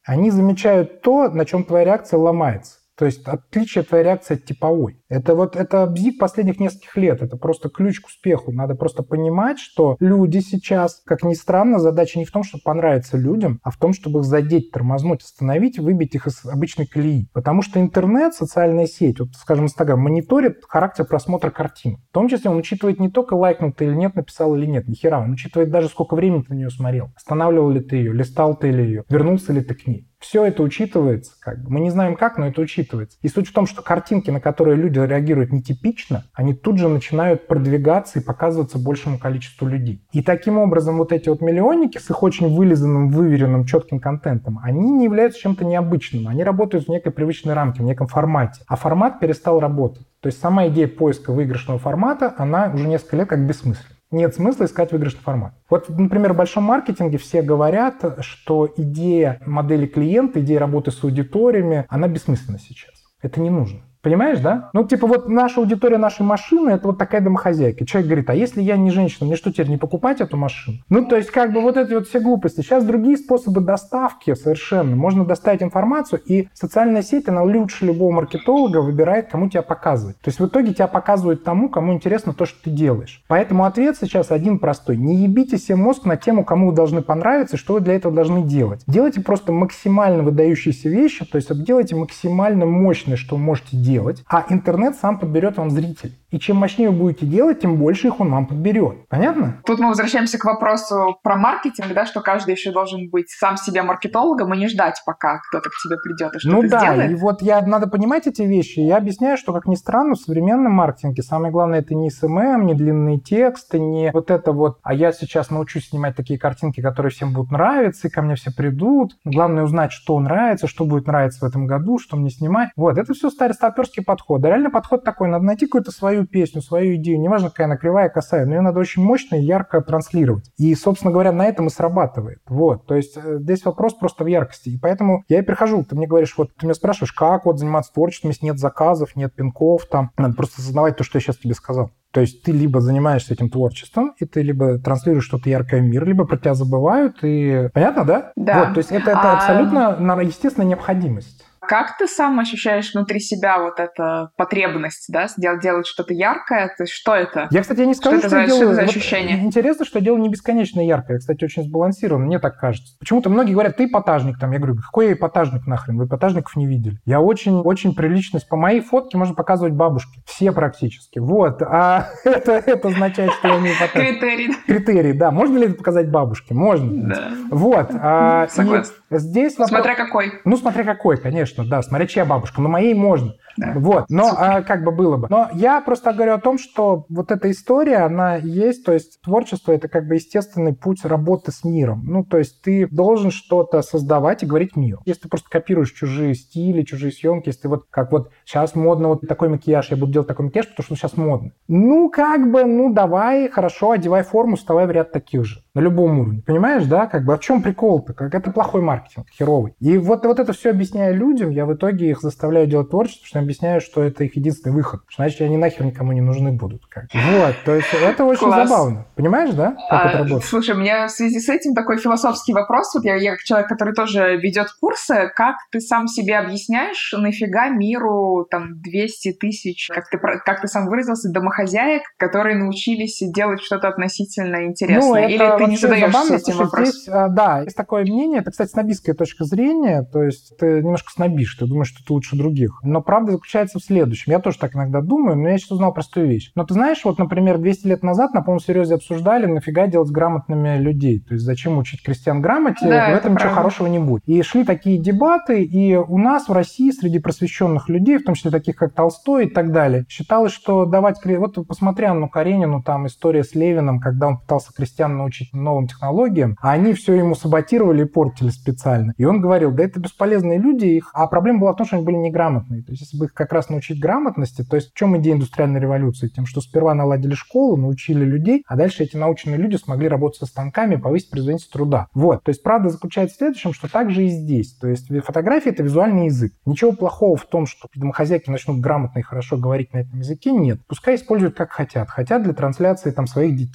Они замечают то, на чем твоя реакция ломается. То есть отличие твоей реакции от типовой. Это вот это бзик последних нескольких лет. Это просто ключ к успеху. Надо просто понимать, что люди сейчас, как ни странно, задача не в том, чтобы понравиться людям, а в том, чтобы их задеть, тормознуть, остановить, выбить их из обычной колеи. Потому что интернет, социальная сеть, вот, скажем, Инстаграм, мониторит характер просмотра картин. В том числе он учитывает не только лайкнул ты или нет, написал или нет, нихера. Он учитывает даже, сколько времени ты на нее смотрел. Останавливал ли ты ее, листал ты ли ее, вернулся ли ты к ней. Все это учитывается. Как бы. Мы не знаем как, но это учитывается. И суть в том, что картинки, на которые люди реагируют нетипично, они тут же начинают продвигаться и показываться большему количеству людей. И таким образом вот эти вот миллионники с их очень вылизанным, выверенным, четким контентом, они не являются чем-то необычным. Они работают в некой привычной рамке, в неком формате. А формат перестал работать. То есть сама идея поиска выигрышного формата, она уже несколько лет как бессмысленна. Нет смысла искать выигрышный формат. Вот, например, в большом маркетинге все говорят, что идея модели клиента, идея работы с аудиториями, она бессмысленна сейчас. Это не нужно. Понимаешь, да? Ну, типа вот наша аудитория нашей машины — это вот такая домохозяйка. Человек говорит, а если я не женщина, мне что, теперь не покупать эту машину? Ну, то есть как бы вот эти вот все глупости. Сейчас другие способы доставки совершенно. Можно доставить информацию, и социальная сеть, она лучше любого маркетолога выбирает, кому тебя показывать. То есть в итоге тебя показывают тому, кому интересно то, что ты делаешь. Поэтому ответ сейчас один простой. Не ебите себе мозг на тему, кому вы должны понравиться, что вы для этого должны делать. Делайте просто максимально выдающиеся вещи, то есть делайте максимально мощное, что вы можете делать. делать, а интернет сам подберет вам зрителей. И чем мощнее вы будете делать, тем больше их он вам подберет. Понятно? Тут мы возвращаемся к вопросу про маркетинг, да, что каждый еще должен быть сам себе маркетологом и не ждать, пока кто-то к тебе придет и что-то ну, да, сделает. И вот я, надо понимать эти вещи. Я объясняю, что, как ни странно, в современном маркетинге самое главное — это не эс эм эм, не длинные тексты, не вот это вот, а я сейчас научусь снимать такие картинки, которые всем будут нравиться, и ко мне все придут. Главное узнать, что нравится, что будет нравиться в этом году, что мне снимать. Вот, это все старый старперский подход. А реальный подход такой: надо найти какую-то свою песню, свою идею, неважно, какая она кривая, косая, но ее надо очень мощно и ярко транслировать. И, собственно говоря, на этом и срабатывает. Вот, то есть здесь вопрос просто в яркости. И поэтому я и прихожу, ты мне говоришь, вот ты меня спрашиваешь, как вот заниматься творчеством, если нет заказов, нет пинков, там, надо просто осознавать то, что я сейчас тебе сказал. То есть ты либо занимаешься этим творчеством, и ты либо транслируешь что-то яркое в мир, либо про тебя забывают, и... Понятно, да? Да. Вот, то есть это, это абсолютно естественная необходимость. Как ты сам ощущаешь внутри себя вот эту потребность, да, сделать, делать что-то яркое? То есть что это? Я, кстати, я не скажу, что, что, это что за, делаю. Что вот ощущение? Интересно, что я делаю не бесконечно яркое. Я, кстати, очень сбалансирован, мне так кажется. Почему-то многие говорят, ты эпатажник. Там, я говорю, какой я эпатажник нахрен? Вы эпатажников не видели. Я очень, очень приличность. По моей фотке можно показывать бабушки. Все практически. Вот. А это, это означает, что я не эпатажник. Критерий. Критерий, да. Можно ли это показать бабушке? Можно. Да. Вот. А, согласна. Здесь вопрос... Смотря какой. Ну, смотря какой, конечно, да. Смотря чья бабушка. Но моей можно. Да. Вот. Но а, как бы было бы. Но я просто говорю о том, что вот эта история, она есть. То есть творчество — это как бы естественный путь работы с миром. Ну, то есть ты должен что-то создавать и говорить миру. Если ты просто копируешь чужие стили, чужие съемки, если ты вот как вот сейчас модно вот такой макияж, я буду делать такой макияж, потому что сейчас модно. Ну, как бы, ну, давай, хорошо, одевай форму, вставай в ряд таких же. На любом уровне. Понимаешь, да? Как бы, а в чем прикол-то? Как это плохой маркетинг, херовый. И вот, вот это все объясняя людям, я в итоге их заставляю делать творчество, что я объясняю, что это их единственный выход. Что, значит, они нахер никому не нужны будут. Как. Вот, то есть это очень Класс. Забавно. Понимаешь, да? Как а, это работает? Слушай, у меня в связи с этим такой философский вопрос. Вот я, я как человек, который тоже ведет курсы, как ты сам себе объясняешь, нафига миру там двести тысяч, как ты, как ты сам выразился, домохозяек, которые научились делать что-то относительно интересное? Ну, Или ты не задаешься этим Слушай, вопросом? Здесь, да, есть такое мнение, это, кстати, снобистская точка зрения, то есть ты немножко снобишь, ты думаешь, что ты лучше других. Но правда заключается в следующем. Я тоже так иногда думаю, но я сейчас узнал простую вещь. Но ты знаешь, вот, например, двести лет назад на полном серьезе обсуждали, нафига делать с грамотными людей. То есть зачем учить крестьян грамоте, да, в этом ничего правда. Хорошего не будет. И шли такие дебаты, и у нас в России среди просвещенных людей, в том числе таких, как Толстой и так далее, считалось, что давать... Вот посмотри Анну Каренину, там история с Левиным, когда он пытался крестьян научить новым технологиям, а они все ему саботировали и портили специально. И он говорил, да это бесполезные люди, их... а проблема была в том, что они были неграмотные. То есть если бы их как раз научить грамотности, то есть в чем идея индустриальной революции? Тем, что сперва наладили школу, научили людей, а дальше эти наученные люди смогли работать со станками, повысить производительность труда. Вот. То есть правда заключается в следующем, что так же и здесь. То есть фотография — это визуальный язык. Ничего плохого в том, что домохозяйки начнут грамотно и хорошо говорить на этом языке, нет. Пускай используют как хотят. Хотят для трансляции там своих детишек.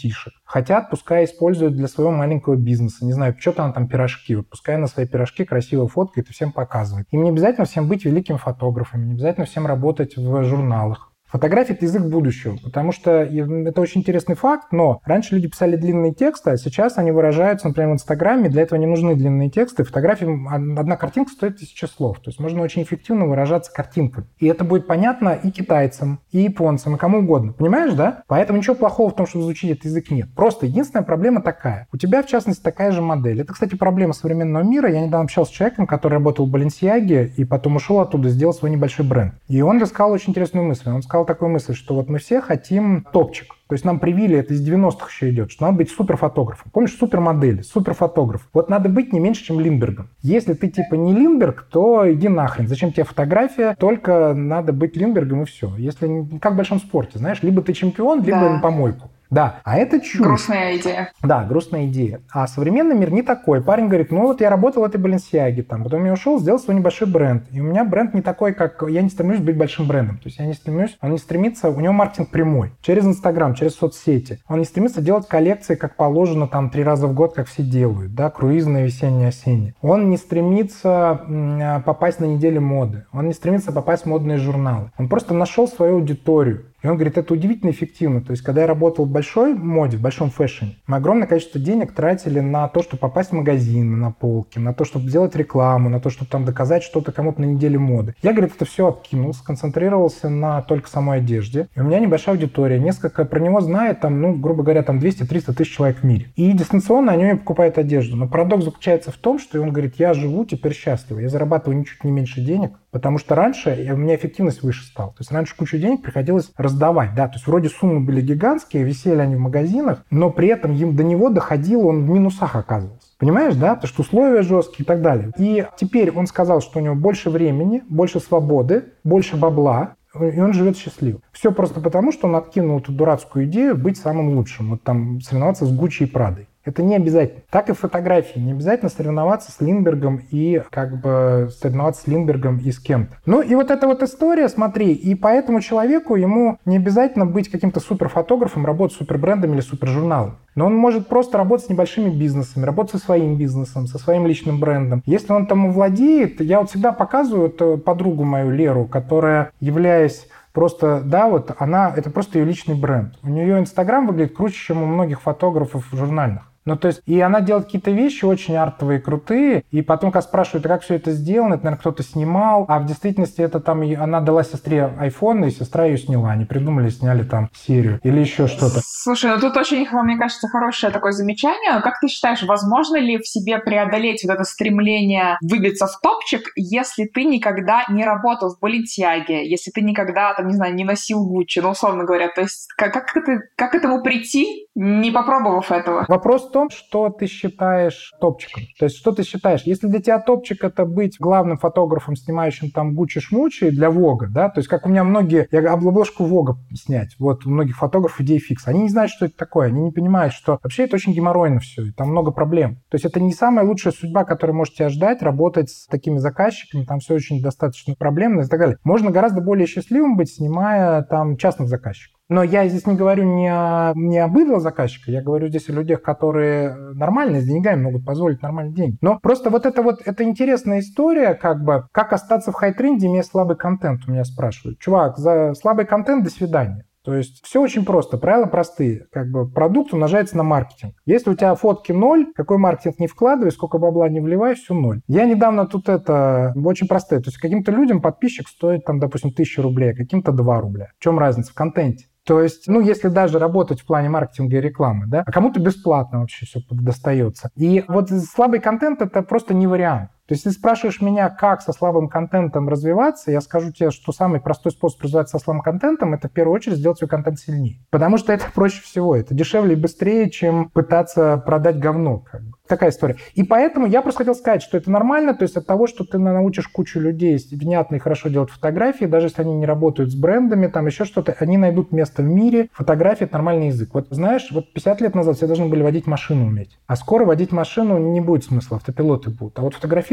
Хотят, пускай используют для своего маленького бизнеса. Не знаю, что-то она там пирожки. Вот пускай на свои пирожки красиво фоткает и всем показывает. Им не обязательно всем быть великими фотографами, не обязательно всем работать в журналах. Фотография — это язык будущего, потому что это очень интересный факт, но раньше люди писали длинные тексты, а сейчас они выражаются, например, в Инстаграме, для этого не нужны длинные тексты. Фотография, одна картинка стоит тысячу слов, то есть можно очень эффективно выражаться картинкой. И это будет понятно и китайцам, и японцам, и кому угодно. Понимаешь, да? Поэтому ничего плохого в том, чтобы изучить этот язык, нет. Просто единственная проблема такая. У тебя, в частности, такая же модель. Это, кстати, проблема современного мира. Я недавно общался с человеком, который работал в Balenciaga, и потом ушел оттуда, сделал свой небольшой бренд. И он рассказал очень интересную мысль. Он сказал такую мысль, что вот мы все хотим топчик. То есть нам привили, это из девяностых еще идет, что надо быть суперфотографом. Помнишь, супермодели, суперфотограф. Вот надо быть не меньше, чем Линдбергом. Если ты типа не Линдберг, то иди нахрен. Зачем тебе фотография? Только надо быть Линдбергом и все. Если как в большом спорте, знаешь, либо ты чемпион, либо да. на помойку. Да, а это чушь. Грустная идея. Да, грустная идея. А современный мир не такой. Парень говорит, ну вот я работал в этой Balenciaga, там, потом я ушел, сделал свой небольшой бренд. И у меня бренд не такой, как... Я не стремлюсь быть большим брендом. То есть я не стремлюсь... Он не стремится... У него маркетинг прямой. Через Инстаграм, через соцсети. Он не стремится делать коллекции, как положено, там, три раза в год, как все делают. Да, круизные, весенние, осенние. Он не стремится попасть на недели моды. Он не стремится попасть в модные журналы. Он просто нашел свою аудиторию. И он говорит, это удивительно эффективно. То есть, когда я работал в большой моде, в большом фэшне, мы огромное количество денег тратили на то, чтобы попасть в магазины, на полки, на то, чтобы сделать рекламу, на то, чтобы там доказать что-то кому-то на неделе моды. Я, говорит, это все откинул, сконцентрировался на только самой одежде. И у меня небольшая аудитория. Несколько про него знает, там, ну, грубо говоря, там двести-триста тысяч человек в мире. И дистанционно они мне покупают одежду. Но парадокс заключается в том, что он говорит, я живу теперь счастливо. Я зарабатываю ничуть не меньше денег, потому что раньше у меня эффективность выше стала. То есть раньше кучу денег приходилось раздавать, да, то есть вроде суммы были гигантские, висели они в магазинах, но при этом им до него доходил, он в минусах оказывался. Понимаешь, да? Потому что условия жесткие и так далее. И теперь он сказал, что у него больше времени, больше свободы, больше бабла, и он живет счастливо. Все просто потому, что он откинул эту дурацкую идею быть самым лучшим, вот там соревноваться с Гуччи и Прадой. Это не обязательно. Так и в фотографии. Не обязательно соревноваться с Линдбергом и как бы соревноваться с Линдбергом и с кем-то. Ну и вот эта вот история, смотри, и поэтому человеку ему не обязательно быть каким-то суперфотографом, работать с супербрендами или супержурналом. Но он может просто работать с небольшими бизнесами, работать со своим бизнесом, со своим личным брендом. Если он там владеет, я вот всегда показываю эту подругу мою Леру, которая, являясь просто, да, вот она, это просто ее личный бренд. У нее Инстаграм выглядит круче, чем у многих фотографов журнальных. Ну, то есть, и она делает какие-то вещи очень артовые, крутые, и потом, когда спрашивают, а как все это сделано, это, наверное, кто-то снимал, а в действительности это там, она дала сестре айфон, и сестра ее сняла, они придумали, сняли там серию или еще что-то. Слушай, ну тут очень, мне кажется, хорошее такое замечание. Как ты считаешь, возможно ли в себе преодолеть вот это стремление выбиться в топчик, если ты никогда не работал в Balenciaga, если ты никогда, там, не знаю, не носил Гуччи, ну, условно говоря, то есть как, как, это, как к этому прийти, не попробовав этого? Вопрос в том, что ты считаешь топчиком. То есть, что ты считаешь? Если для тебя топчик — это быть главным фотографом, снимающим там Гуччи-шмучи для Вога, да, то есть, как у меня многие, я обложку Вога снять, вот у многих фотографов идея фикс, они не знают, что это такое, они не понимают, что вообще это очень геморройно все, и там много проблем. То есть, это не самая лучшая судьба, которая может тебя ждать, работать с такими заказчиками, там все очень достаточно проблемно и так далее. Можно гораздо более счастливым быть, снимая там частных заказчиков. Но я здесь не говорю не о, не об идол заказчика, я говорю здесь о людях, которые нормально, с деньгами могут позволить нормальные деньги. Но просто вот это вот, это интересная история, как бы, как остаться в хай-тренде, имея слабый контент, у меня спрашивают. Чувак, за слабый контент до свидания. То есть все очень просто, правила простые. Как бы продукт умножается на маркетинг. Если у тебя фотки ноль, какой маркетинг не вкладывай, сколько бабла не вливай, все ноль. Я недавно тут это очень простое. То есть каким-то людям подписчик стоит, там, допустим, тысяча рублей, а каким-то два рубля. В чем разница в контенте? То есть, ну, если даже работать в плане маркетинга и рекламы, да, а кому-то бесплатно вообще все достается. И вот слабый контент — это просто не вариант. То есть, если спрашиваешь меня, как со слабым контентом развиваться, я скажу тебе, что самый простой способ развиваться со слабым контентом — это в первую очередь сделать свой контент сильнее. Потому что это проще всего, это дешевле и быстрее, чем пытаться продать говно. Как бы. Такая история. И поэтому я просто хотел сказать, что это нормально, то есть от того, что ты научишь кучу людей внятно и хорошо делать фотографии, даже если они не работают с брендами, там еще что-то, они найдут место в мире. Фотография — это нормальный язык. Вот знаешь, вот пятьдесят лет назад все должны были водить машину уметь. А скоро водить машину не будет смысла, автопилоты будут. А вот фотографировать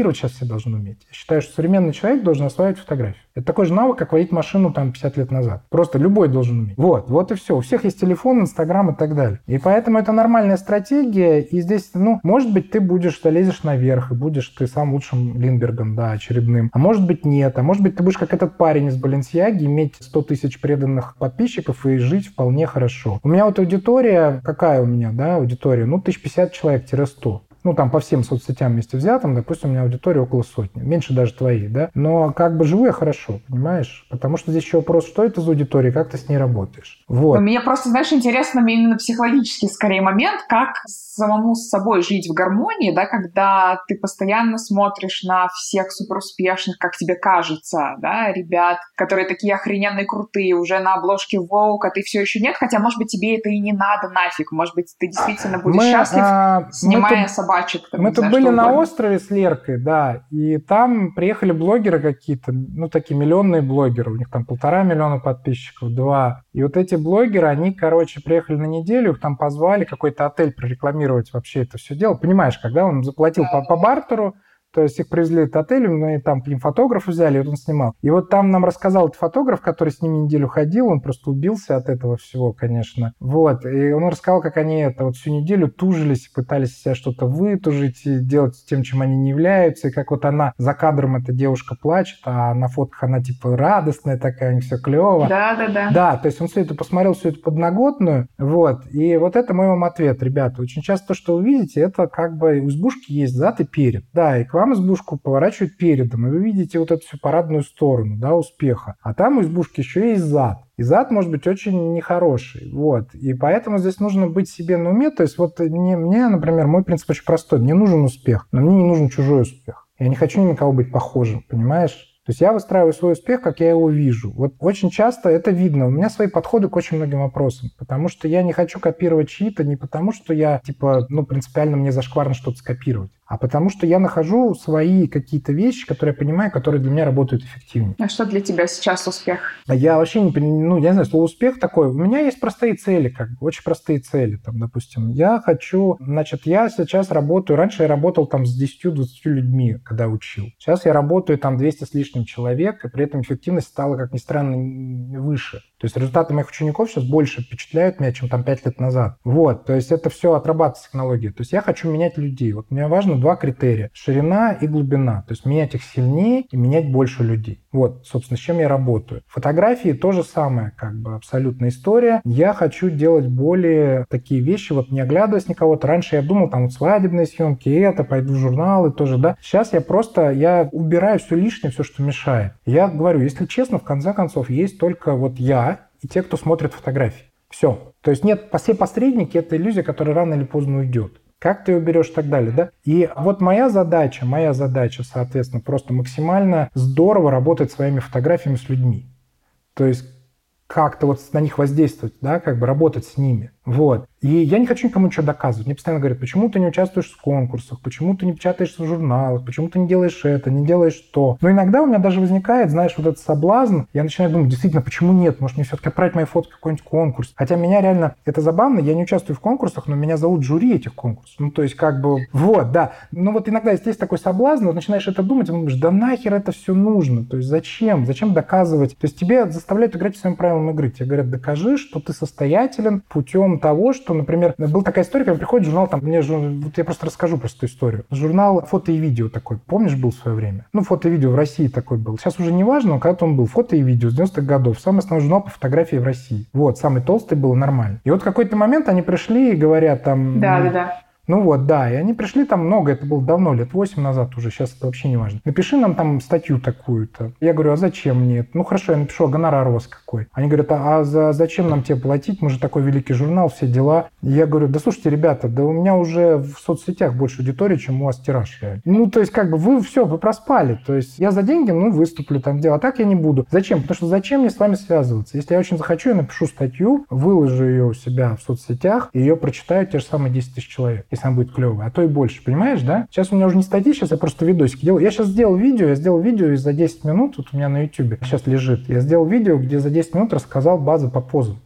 фотографировать сейчас все должны уметь. Я считаю, что современный человек должен осваивать фотографию. Это такой же навык, как водить машину там пятьдесят лет назад. Просто любой должен уметь. Вот, вот и все. У всех есть телефон, Инстаграм и так далее. И поэтому это нормальная стратегия. И здесь, ну, может быть, ты будешь, лезешь наверх, и будешь ты сам лучшим Линдбергом, да, очередным. А может быть, нет. А может быть, ты будешь как этот парень из Баленсиаги, иметь сто тысяч преданных подписчиков и жить вполне хорошо. У меня вот аудитория, какая у меня, да, аудитория? Ну, тысяча пятьдесят человек-сто. Ну, там по всем соцсетям вместе взятым, допустим, у меня аудитория около сотни. Меньше даже твоей, да? Но как бы живу я хорошо, понимаешь? Потому что здесь еще вопрос, что это за аудитория, как ты с ней работаешь. Вот. Мне просто, знаешь, интересно именно психологический, скорее, момент, как самому с собой жить в гармонии, да, когда ты постоянно смотришь на всех суперуспешных, как тебе кажется, да, ребят, которые такие охрененные, крутые, уже на обложке Vogue, а ты все еще нет, хотя, может быть, тебе это и не надо нафиг, может быть, ты действительно будешь мы, счастлив, а, снимая собаку. Там, мы тут были на острове с Леркой, да, и там приехали блогеры какие-то, ну, такие миллионные блогеры, у них там полтора миллиона подписчиков, два. И вот эти блогеры, они, короче, приехали на неделю, их там позвали какой-то отель прорекламировать вообще это все дело. Понимаешь, когда он заплатил по, по бартеру, то есть их привезли в этот отель, мы там к ним фотографа взяли, и вот он снимал. И вот там нам рассказал этот фотограф, который с ними неделю ходил, он просто убился от этого всего, конечно. Вот, и он рассказал, как они это вот всю неделю тужились, пытались из себя что-то вытужить и делать с тем, чем они не являются, и как вот она за кадром, эта девушка плачет, а на фотках она типа радостная такая, у них все клево. Да-да-да. Да, то есть он все это посмотрел, всю эту подноготную, вот, и вот это мой вам ответ, ребята. Очень часто то, что вы видите, это как бы у избушки есть зад и перед. Да, и к вам избушку поворачивают передом, и вы видите вот эту всю парадную сторону, да, успеха. А там у избушки еще есть зад. И зад может быть очень нехороший. Вот. И поэтому здесь нужно быть себе на уме. То есть вот мне, мне, например, мой принцип очень простой. Мне нужен успех, но мне не нужен чужой успех. Я не хочу ни на кого быть похожим, понимаешь? То есть я выстраиваю свой успех, как я его вижу. Вот очень часто это видно. У меня свои подходы к очень многим вопросам. Потому что я не хочу копировать чьи-то, не потому что я, типа, ну, принципиально мне зашкварно что-то скопировать, а потому что я нахожу свои какие-то вещи, которые я понимаю, которые для меня работают эффективнее. А что для тебя сейчас успех? Я вообще не понимаю, ну, я не знаю, слово успех такое. У меня есть простые цели, как бы, очень простые цели. Там, допустим, я хочу, значит, я сейчас работаю, раньше я работал там с десятью-двадцатью людьми, когда учил. Сейчас я работаю там двести с лишним человек, и при этом эффективность стала, как ни странно, выше. То есть результаты моих учеников сейчас больше впечатляют меня, чем там пять лет назад. Вот, то есть это все отрабатывается технология. То есть я хочу менять людей. Вот мне важно два критерия. Ширина и глубина. То есть менять их сильнее и менять больше людей. Вот, собственно, с чем я работаю. Фотографии то же самое, как бы абсолютная история. Я хочу делать более такие вещи, вот не оглядываясь на кого-то. Раньше я думал, там вот свадебные съемки, это, пойду в журналы тоже, да. Сейчас я просто, я убираю все лишнее, все, что мешает. Я говорю, если честно, в конце концов, есть только вот я и те, кто смотрит фотографии. Все. То есть нет, все посредники — это иллюзия, которая рано или поздно уйдет. Как ты ее берешь и так далее, да? И вот моя задача, моя задача, соответственно, просто максимально здорово работать своими фотографиями с людьми. То есть как-то вот на них воздействовать, да, как бы работать с ними. Вот. И я не хочу никому ничего доказывать. Мне постоянно говорят, почему ты не участвуешь в конкурсах, почему ты не печатаешься в журналах, почему ты не делаешь это, не делаешь то. Но иногда у меня даже возникает, знаешь, вот этот соблазн. Я начинаю думать, действительно, почему нет? Может, мне все-таки отправить мои фотки в какой-нибудь конкурс? Хотя меня реально, это забавно, я не участвую в конкурсах, но меня зовут жюри этих конкурсов. Ну, то есть, как бы, вот, да. Ну, вот иногда, если есть такой соблазн, вот начинаешь это думать, и думаешь, да нахер это все нужно? То есть, зачем? Зачем доказывать? То есть, тебе заставляют играть по своим правилам игры. Тебе говорят, докажи, что ты состоятелен путем того, что, например, была такая история, когда приходит журнал, там, мне же, вот я просто расскажу просто историю. Журнал «Фото и видео» такой, помнишь, был в свое время? Ну, «Фото и видео» в России такой был. Сейчас уже не важно, но когда-то он был. «Фото и видео» с девяностых годов. Самый основной журнал по фотографии в России. Вот, самый толстый был, нормально. И вот в какой-то момент они пришли и говорят там... Да, да, да. Ну вот, да, и они пришли там много, это было давно, лет восемь назад уже, сейчас это вообще не важно. Напиши нам там статью такую-то. Я говорю, а зачем мне это? Ну хорошо, я напишу, а гонорар у вас какой? Они говорят, а, а за, зачем нам тебе платить? Мы же такой великий журнал, все дела. И я говорю, да слушайте, ребята, да у меня уже в соцсетях больше аудитории, чем у вас тираж реально. Ну то есть как бы вы все, вы проспали. То есть я за деньги, ну выступлю там, дело, а так я не буду. Зачем? Потому что зачем мне с вами связываться? Если я очень захочу, я напишу статью, выложу ее у себя в соцсетях, и ее прочитают те же самые десять тысяч человек. Если она будет клевая, а то и больше, понимаешь, да? Сейчас у меня уже не статьи, сейчас я просто видосики делаю. Я сейчас сделал видео, я сделал видео и за десять минут, вот у меня на YouTube сейчас лежит, я сделал видео, где за десять минут рассказал базы по позам.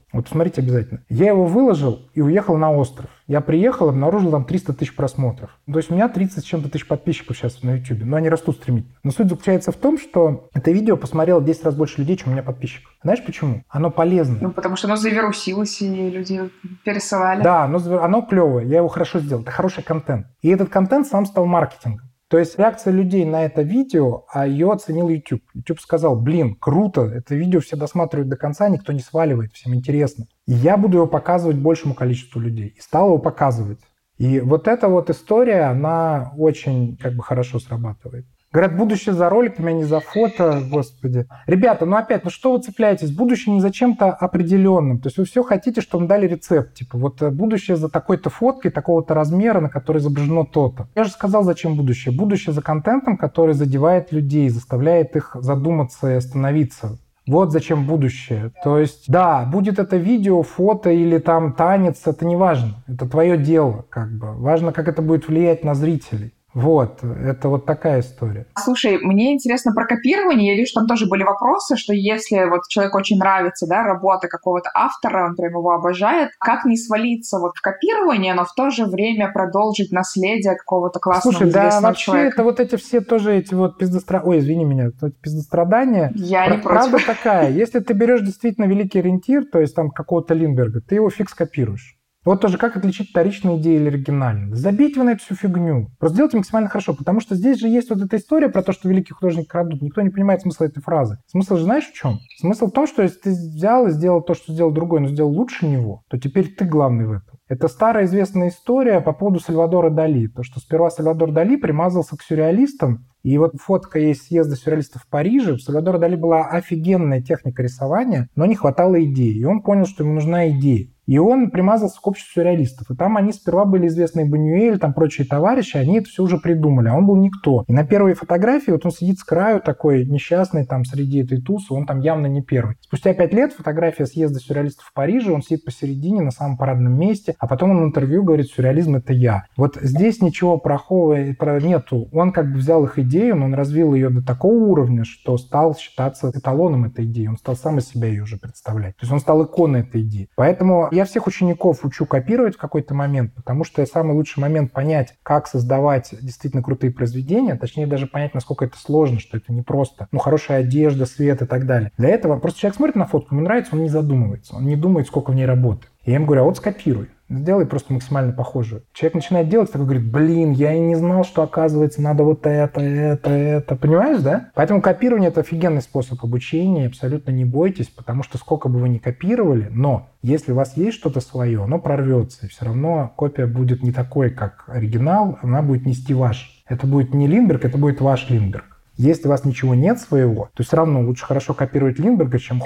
Вот посмотрите обязательно. Я его выложил и уехал на остров. Я приехал, обнаружил там триста тысяч просмотров. То есть у меня тридцать с чем-то тысяч подписчиков сейчас на YouTube. Но они растут стремительно. Но суть заключается в том, что это видео посмотрело в десять раз больше людей, чем у меня подписчиков. Знаешь почему? Оно полезно. Ну, потому что оно завирусилось, и люди пересылали. Да, оно, оно клевое. Я его хорошо сделал. Это хороший контент. И этот контент сам стал маркетингом. То есть реакция людей на это видео, а ее оценил YouTube. YouTube сказал, блин, круто, это видео все досматривают до конца, никто не сваливает, всем интересно. И я буду его показывать большему количеству людей. И стал его показывать. И вот эта вот история, она очень как бы хорошо срабатывает. Говорят, будущее за роликами, а не за фото, господи. Ребята, ну опять, ну что вы цепляетесь? Будущее не за чем-то определенным. То есть вы все хотите, чтобы вам дали рецепт. Типа вот будущее за такой-то фоткой, такого-то размера, на которой изображено то-то. Я же сказал, зачем будущее. Будущее за контентом, который задевает людей, заставляет их задуматься и остановиться. Вот зачем будущее. То есть, да, будет это видео, фото или там танец, это не важно. Это твое дело, как бы. Важно, как это будет влиять на зрителей. Вот, это вот такая история. Слушай, мне интересно про копирование. Я вижу, там тоже были вопросы, что если вот человеку очень нравится, да, работа какого-то автора, он прям его обожает, как не свалиться вот в копирование, но в то же время продолжить наследие какого-то классного Слушай, известного да, вообще человека? это вот эти все тоже эти вот пиздострадания... Ой, извини меня, пиздострадания. Я Про- не против. Правда такая, если ты берешь действительно великий ориентир, то есть там какого-то Линдберга, ты его фиг скопируешь. Вот тоже, как отличить вторичные идеи или оригинальные. Забейте вы на эту всю фигню. Просто сделайте максимально хорошо, потому что здесь же есть вот эта история про то, что великий художник крадут. Никто не понимает смысла этой фразы. Смысл же знаешь в чем? Смысл в том, что если ты взял и сделал то, что сделал другой, но сделал лучше него, то теперь ты главный в этом. Это старая известная история по поводу Сальвадора Дали. То, что сперва Сальвадор Дали примазался к сюрреалистам, и вот фотка есть съезда сюрреалистов в Париже. У Сальвадора Дали была офигенная техника рисования, но не хватало идеи. И он понял, что ему нужна идея. И он примазался к обществу сюрреалистов. И там они сперва были известные Бунюэль, там прочие товарищи, они это все уже придумали, а он был никто. И на первой фотографии вот он сидит с краю такой несчастный там среди этой тусы, он там явно не первый. Спустя пять лет фотография съезда сюрреалистов в Париже, он сидит посередине на самом парадном месте, а потом он в интервью говорит, сюрреализм — это я. Вот здесь ничего плохого нету. Он как бы взял их идею, но он развил ее до такого уровня, что стал считаться эталоном этой идеи. Он стал сам из себя ее уже представлять. То есть он стал иконой этой идеи. Поэтому я всех учеников учу копировать в какой-то момент, потому что самый лучший момент понять, как создавать действительно крутые произведения, точнее даже понять, насколько это сложно, что это не просто, ну, хорошая одежда, свет и так далее. Для этого просто человек смотрит на фотку, ему нравится, он не задумывается, он не думает, сколько в ней работы. И я ему говорю, а вот скопируй. Сделай просто максимально похожую. Человек начинает делать, такой говорит, блин, я и не знал, что, оказывается, надо вот это, это, это. Понимаешь, да? Поэтому копирование — это офигенный способ обучения, абсолютно не бойтесь, потому что сколько бы вы ни копировали, но если у вас есть что-то свое, оно прорвется, и все равно копия будет не такой, как оригинал, она будет нести ваш. Это будет не Линдберг, это будет ваш Линдберг. Если у вас ничего нет своего, то все равно лучше хорошо копировать Линдберга, чем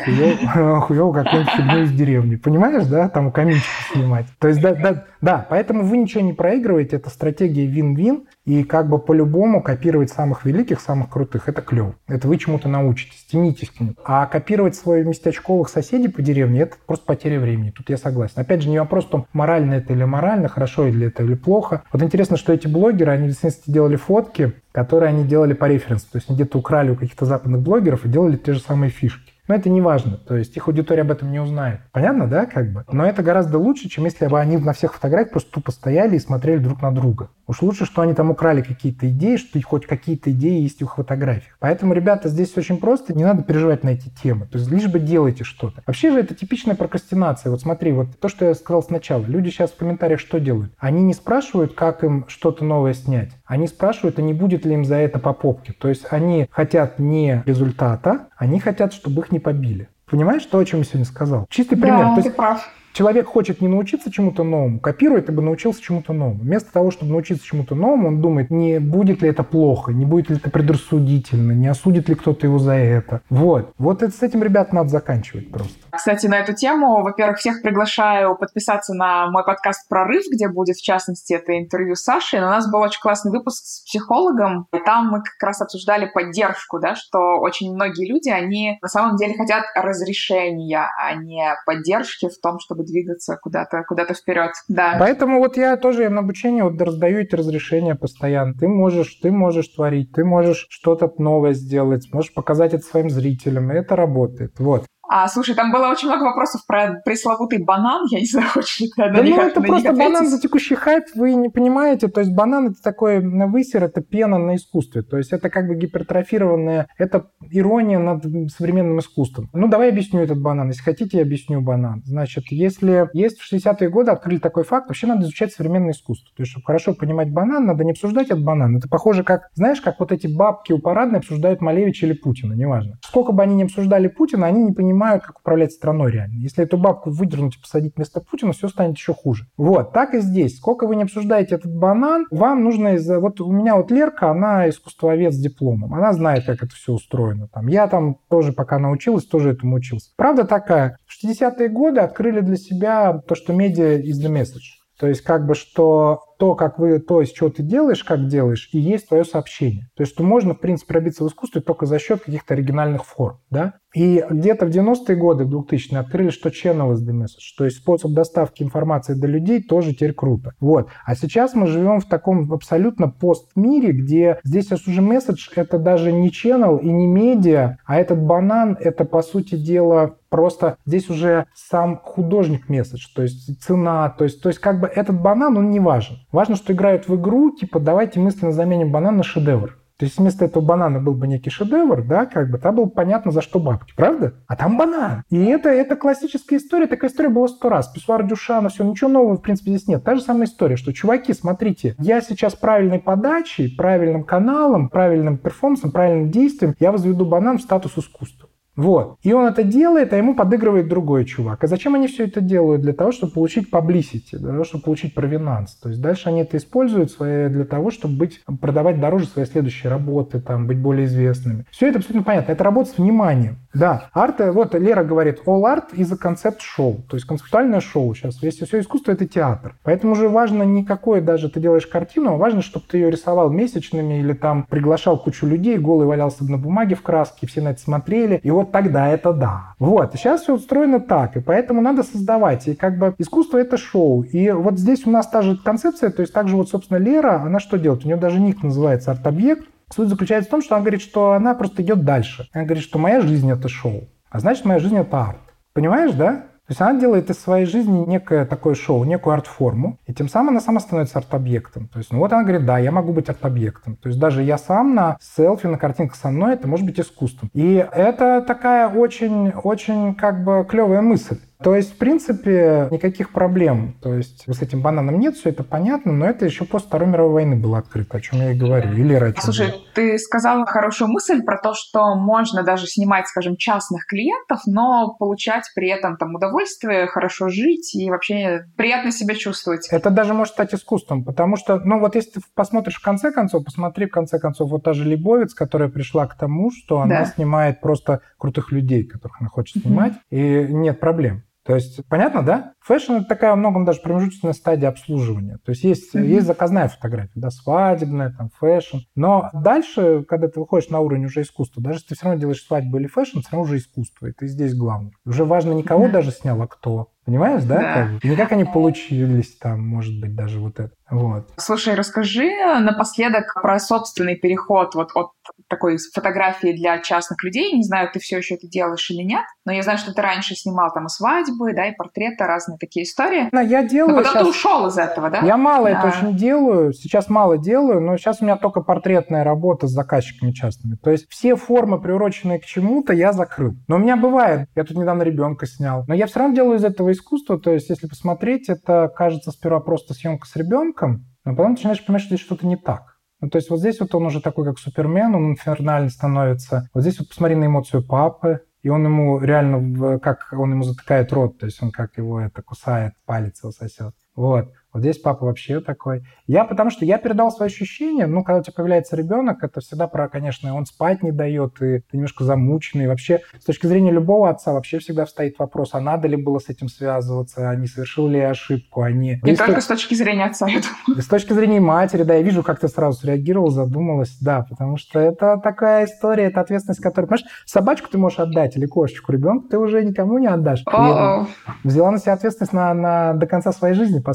хуёво какую-нибудь фигню из деревни. Понимаешь, да? Там у каминчика снимать. То есть, да, да, да, поэтому вы ничего не проигрываете. Это стратегия вин-вин. И как бы по-любому копировать самых великих, самых крутых — это клево. Это вы чему-то научитесь, тянитесь к ним. А копировать своих местечковых соседей по деревне — это просто потеря времени. Тут я согласен. Опять же, не вопрос в том, морально это или морально, хорошо или это или плохо. Вот интересно, что эти блогеры, они в действительности делали фотки, которые они делали по референсу. То есть они где-то украли у каких-то западных блогеров и делали те же самые фишки. Но это не важно, то есть их аудитория об этом не узнает. Понятно, да, как бы? Но это гораздо лучше, чем если бы они на всех фотографиях просто тупо стояли и смотрели друг на друга. Уж лучше, что они там украли какие-то идеи, что хоть какие-то идеи есть в их фотографиях. Поэтому, ребята, здесь очень просто, не надо переживать на эти темы. То есть лишь бы делайте что-то. Вообще же это типичная прокрастинация. Вот смотри, вот то, что я сказал сначала. Люди сейчас в комментариях что делают? Они не спрашивают, как им что-то новое снять. Они спрашивают, а не будет ли им за это по попке. То есть они хотят не результата, они хотят, чтобы их не побили. Понимаешь, то, о чем я сегодня сказал? Чистый пример. Да, то ты есть прав. Человек хочет не научиться чему-то новому, копирует, и бы научился чему-то новому. Вместо того, чтобы научиться чему-то новому, он думает, не будет ли это плохо, не будет ли это предрассудительно, не осудит ли кто-то его за это. Вот. Вот это, с этим, ребят, надо заканчивать просто. Кстати, на эту тему, во-первых, всех приглашаю подписаться на мой подкаст «Прорыв», где будет, в частности, это интервью с Сашей. Но у нас был очень классный выпуск с психологом, и там мы как раз обсуждали поддержку, да, что очень многие люди, они на самом деле хотят разрешения, а не поддержки в том, чтобы двигаться куда-то, куда-то вперед. Да. Поэтому вот я тоже на обучение вот раздаю эти разрешения постоянно. Ты можешь, ты можешь творить, ты можешь что-то новое сделать, можешь показать это своим зрителям, и это работает. Вот. А, слушай, там было очень много вопросов про пресловутый банан. Я не знаю, хочешь ли ты на да них ну, это на просто них банан за текущий хайп, вы не понимаете. То есть банан — это такой высер, это пена на искусстве. То есть это как бы гипертрофированная, это ирония над современным искусством. Ну, давай объясню этот банан. Если хотите, я объясню банан. Значит, если есть в шестидесятые годы открыли такой факт, вообще надо изучать современное искусство. То есть, чтобы хорошо понимать банан, надо не обсуждать этот банан. Это похоже, как, знаешь, как вот эти бабки у парадной обсуждают Малевича или Путина, неважно. Сколько бы они ни обсуждали Путина, они не понимают, как управлять страной реально. Если эту бабку выдернуть и посадить вместо Путина, все станет еще хуже. Вот, так и здесь. Сколько вы не обсуждаете этот банан, вам нужно из... Вот у меня вот Лерка, она искусствовед с дипломом. Она знает, как это все устроено. Там, я там тоже пока научилась, тоже этому учился. Правда такая, в шестидесятые годы открыли для себя то, что медиа is the message. То есть как бы что то, как вы, то, из чего ты делаешь, как делаешь, и есть твое сообщение. То есть что можно, в принципе, пробиться в искусстве только за счет каких-то оригинальных форм, да? И где-то в девяностые годы, в двухтысячные, открыли, что channel is the message. То есть способ доставки информации до людей тоже теперь круто. Вот. А сейчас мы живем в таком абсолютно пост-мире, где здесь уже месседж — это даже не channel и не медиа, а этот банан — это, по сути дела, просто здесь уже сам художник месседж, то есть цена, то есть, то есть как бы этот банан, он не важен. Важно, что играют в игру, типа давайте мысленно заменим банан на шедевр. То есть вместо этого банана был бы некий шедевр, да, как бы, там было понятно, за что бабки, правда? А там банан. И это, это классическая история, такая история была сто раз. Писсуар Дюшана, все, ничего нового, в принципе, здесь нет. Та же самая история, что, чуваки, смотрите, я сейчас правильной подачей, правильным каналом, правильным перформансом, правильным действием, я возведу банан в статус искусства. Вот. И он это делает, а ему подыгрывает другой чувак. А зачем они все это делают? Для того, чтобы получить publicity, для того, чтобы получить провинанс. То есть дальше они это используют свои, для того, чтобы быть, продавать дороже свои следующие работы, там, быть более известными. Все это абсолютно понятно. Это работа с вниманием. Да, арт, вот Лера говорит, all art is a concept show. То есть концептуальное шоу сейчас. Если все искусство — это театр. Поэтому уже важно не какое даже ты делаешь картину, а важно, чтобы ты ее рисовал месячными или там приглашал кучу людей, голый валялся на бумаге в краске, все на это смотрели. И вот тогда это да. Вот. И сейчас все устроено так. И поэтому надо создавать. И как бы искусство — это шоу. И вот здесь у нас та же концепция. То есть также вот, собственно, Лера, она что делает? У нее даже ник называется «Арт-объект». Суть заключается в том, что она говорит, что она просто идет дальше. Она говорит, что моя жизнь — это шоу. А значит, моя жизнь — это арт. Понимаешь, да? То есть она делает из своей жизни некое такое шоу, некую арт-форму, и тем самым она сама становится арт-объектом. То есть, ну вот она говорит, да, я могу быть арт-объектом. То есть даже я сам на селфи, на картинках со мной, это может быть искусством. И это такая очень-очень как бы клевая мысль. То есть, в принципе, никаких проблем. То есть с этим бананом нет, все это понятно, но это еще после Второй мировой войны было открыто, о чем я и говорю. Или раньше. Слушай, было. Ты сказала хорошую мысль про то, что можно даже снимать, скажем, частных клиентов, но получать при этом там удовольствие, хорошо жить и вообще приятно себя чувствовать. Это даже может стать искусством, потому что, ну вот если ты посмотришь в конце концов, посмотри в конце концов вот та же Лейбовиц, которая пришла к тому, что она да. снимает просто крутых людей, которых она хочет снимать, mm-hmm. и нет проблем. То есть, понятно, да? Фэшн — это такая во многом даже промежуточная стадия обслуживания. То есть есть, mm-hmm. есть заказная фотография, да, свадебная, там, фэшн. Но дальше, когда ты выходишь на уровень уже искусства, даже если ты все равно делаешь свадьбу или фэшн, все равно уже искусство, и ты здесь главный. Уже важно не кого mm-hmm. даже снял, а кто. Понимаешь, да? Да. Как бы? И не как они получились там, может быть, даже вот это. Вот. Слушай, расскажи напоследок про собственный переход вот от такой фотографии для частных людей. Не знаю, ты все еще это делаешь или нет, но я знаю, что ты раньше снимал там и свадьбы, да, и портреты, разные такие истории. Да, я делаю. Но потом сейчас... ты ушел из этого, да? Я мало да. это очень делаю, сейчас мало делаю, но сейчас у меня только портретная работа с заказчиками частными. То есть все формы, приуроченные к чему-то, я закрыл. Но у меня бывает, я тут недавно ребенка снял, но я все равно делаю из этого искусство, то есть если посмотреть, это кажется сперва просто съемка с ребенком, но потом ты начинаешь понимать, что здесь что-то не так. Ну, то есть вот здесь вот он уже такой, как Супермен, он инфернальный становится. Вот здесь вот посмотри на эмоцию папы, и он ему реально, как он ему затыкает рот, то есть он как его это кусает, палец его сосет. Вот. Вот здесь папа вообще такой. Я, потому что я передал свои ощущения, ну, когда у тебя появляется ребенок, это всегда про, конечно, он спать не дает, и ты немножко замученный. Вообще, с точки зрения любого отца, вообще всегда стоит вопрос, а надо ли было с этим связываться, а не совершил ли я ошибку, а не... Не только с точки зрения отца, я думаю. С точки зрения матери, да, я вижу, как ты сразу среагировал, задумалась, да, потому что это такая история, это ответственность, которую... Понимаешь, собачку ты можешь отдать или кошечку, ребенка ты уже никому не отдашь. О-о. Взяла на себя ответственность на, на, до конца своей жизни, по сути дела.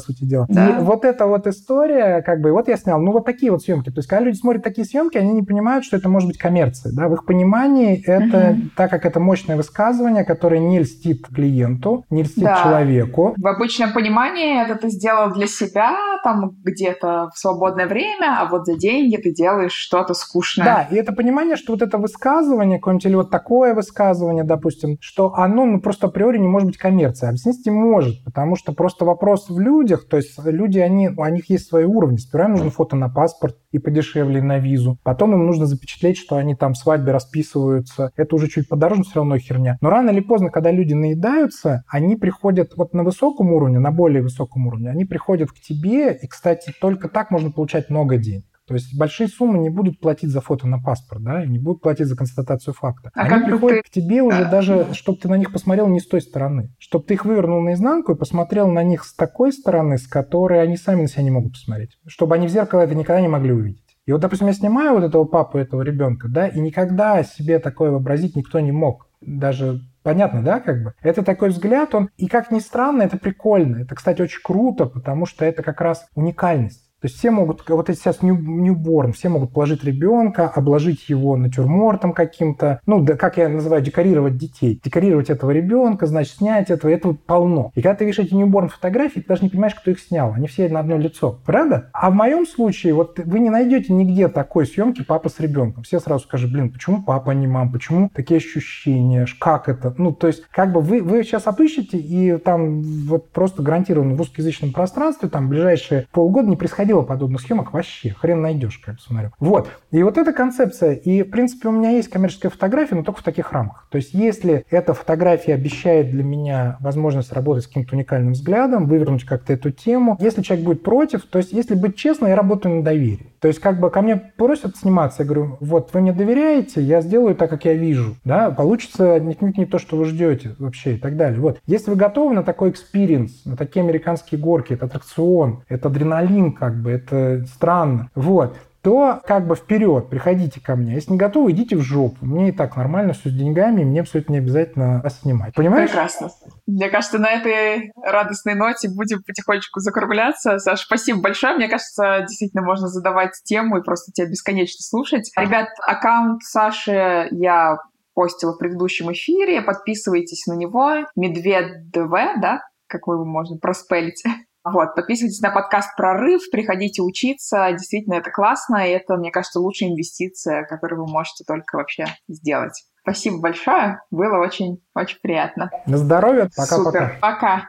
Да. И вот эта вот история, как бы, вот я снял, ну вот такие вот съемки. То есть, когда люди смотрят такие съемки, они не понимают, что это может быть коммерция. Да? В их понимании это, угу. так как это мощное высказывание, которое не льстит клиенту, не льстит да. человеку. В обычном понимании это ты сделал для себя, там где-то в свободное время, а вот за деньги ты делаешь что-то скучное. Да, и это понимание, что вот это высказывание, какое-нибудь или вот такое высказывание, допустим, что оно ну, просто априори не может быть коммерцией. Объяснить не может, потому что просто вопрос в людях, то есть люди, они, у них есть свои уровни. Сперва им нужно фото на паспорт и подешевле, и на визу. Потом им нужно запечатлеть, что они там в свадьбе расписываются. Это уже чуть подороже, но все равно херня. Но рано или поздно, когда люди наедаются, они приходят вот на высоком уровне, на более высоком уровне, они приходят к тебе, и, кстати, только так можно получать много денег. То есть большие суммы не будут платить за фото на паспорт, да, и не будут платить за констатацию факта. А они приходят ты... к тебе уже да. даже, чтобы ты на них посмотрел не с той стороны. Чтобы ты их вывернул наизнанку и посмотрел на них с такой стороны, с которой они сами на себя не могут посмотреть. Чтобы они в зеркало это никогда не могли увидеть. И вот, допустим, я снимаю вот этого папу, этого ребенка, да, и никогда себе такое вообразить никто не мог. Даже понятно, да, как бы? Это такой взгляд, он, и как ни странно, это прикольно. Это, кстати, очень круто, потому что это как раз уникальность. То есть все могут, вот эти сейчас ньюборн, все могут положить ребенка, обложить его натюрмортом каким-то, ну, да, как я называю, декорировать детей. Декорировать этого ребенка, значит, снять этого, этого полно. И когда ты видишь эти ньюборн фотографии, ты даже не понимаешь, кто их снял. Они все на одно лицо. Правда? А в моем случае, вот вы не найдете нигде такой съемки папа с ребенком. Все сразу скажут, блин, почему папа, а не мама? Почему такие ощущения? Как это? Ну, то есть, как бы вы, вы сейчас обыщете, и там вот просто гарантированно в русскоязычном пространстве там в ближайшие полгода не происходило подобных съемок вообще. Хрен найдешь, как посмотрю. Вот. И вот эта концепция. И, в принципе, у меня есть коммерческая фотография, но только в таких рамках. То есть, если эта фотография обещает для меня возможность работать с каким-то уникальным взглядом, вывернуть как-то эту тему, если человек будет против, то есть, если быть честным, я работаю на доверии. То есть, как бы ко мне просят сниматься, я говорю, вот, вы мне доверяете, я сделаю так, как я вижу. Да, получится не, не то, что вы ждете вообще и так далее. Вот. Если вы готовы на такой экспириенс, на такие американские горки, это аттракцион, это адреналин, как бы, это странно, вот, то как бы вперед, приходите ко мне. Если не готовы, идите в жопу. Мне и так нормально все с деньгами, и мне все это не обязательно снимать. Понимаешь? Прекрасно. Мне кажется, на этой радостной ноте будем потихонечку закругляться. Саш, спасибо большое. Мне кажется, действительно можно задавать тему и просто тебя бесконечно слушать. Ребят, аккаунт Саши я постила в предыдущем эфире. Подписывайтесь на него. Медведев, да? Как его можно проспелить? Вот, подписывайтесь на подкаст «Прорыв», приходите учиться, действительно, это классно, и это, мне кажется, лучшая инвестиция, которую вы можете только вообще сделать. Спасибо большое, было очень, очень приятно. На здоровье, пока-пока. Супер, пока.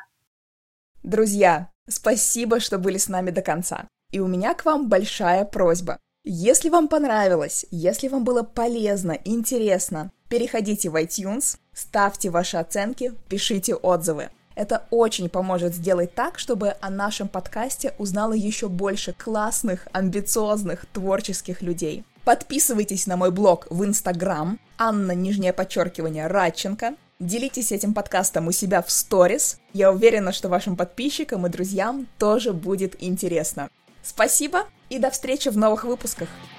Друзья, спасибо, что были с нами до конца. И у меня к вам большая просьба. Если вам понравилось, если вам было полезно, интересно, переходите в iTunes, ставьте ваши оценки, пишите отзывы. Это очень поможет сделать так, чтобы о нашем подкасте узнало еще больше классных, амбициозных, творческих людей. Подписывайтесь на мой блог в Инстаграм, Анна, нижнее подчеркивание, Радченко. Делитесь этим подкастом у себя в сторис. Я уверена, что вашим подписчикам и друзьям тоже будет интересно. Спасибо и до встречи в новых выпусках.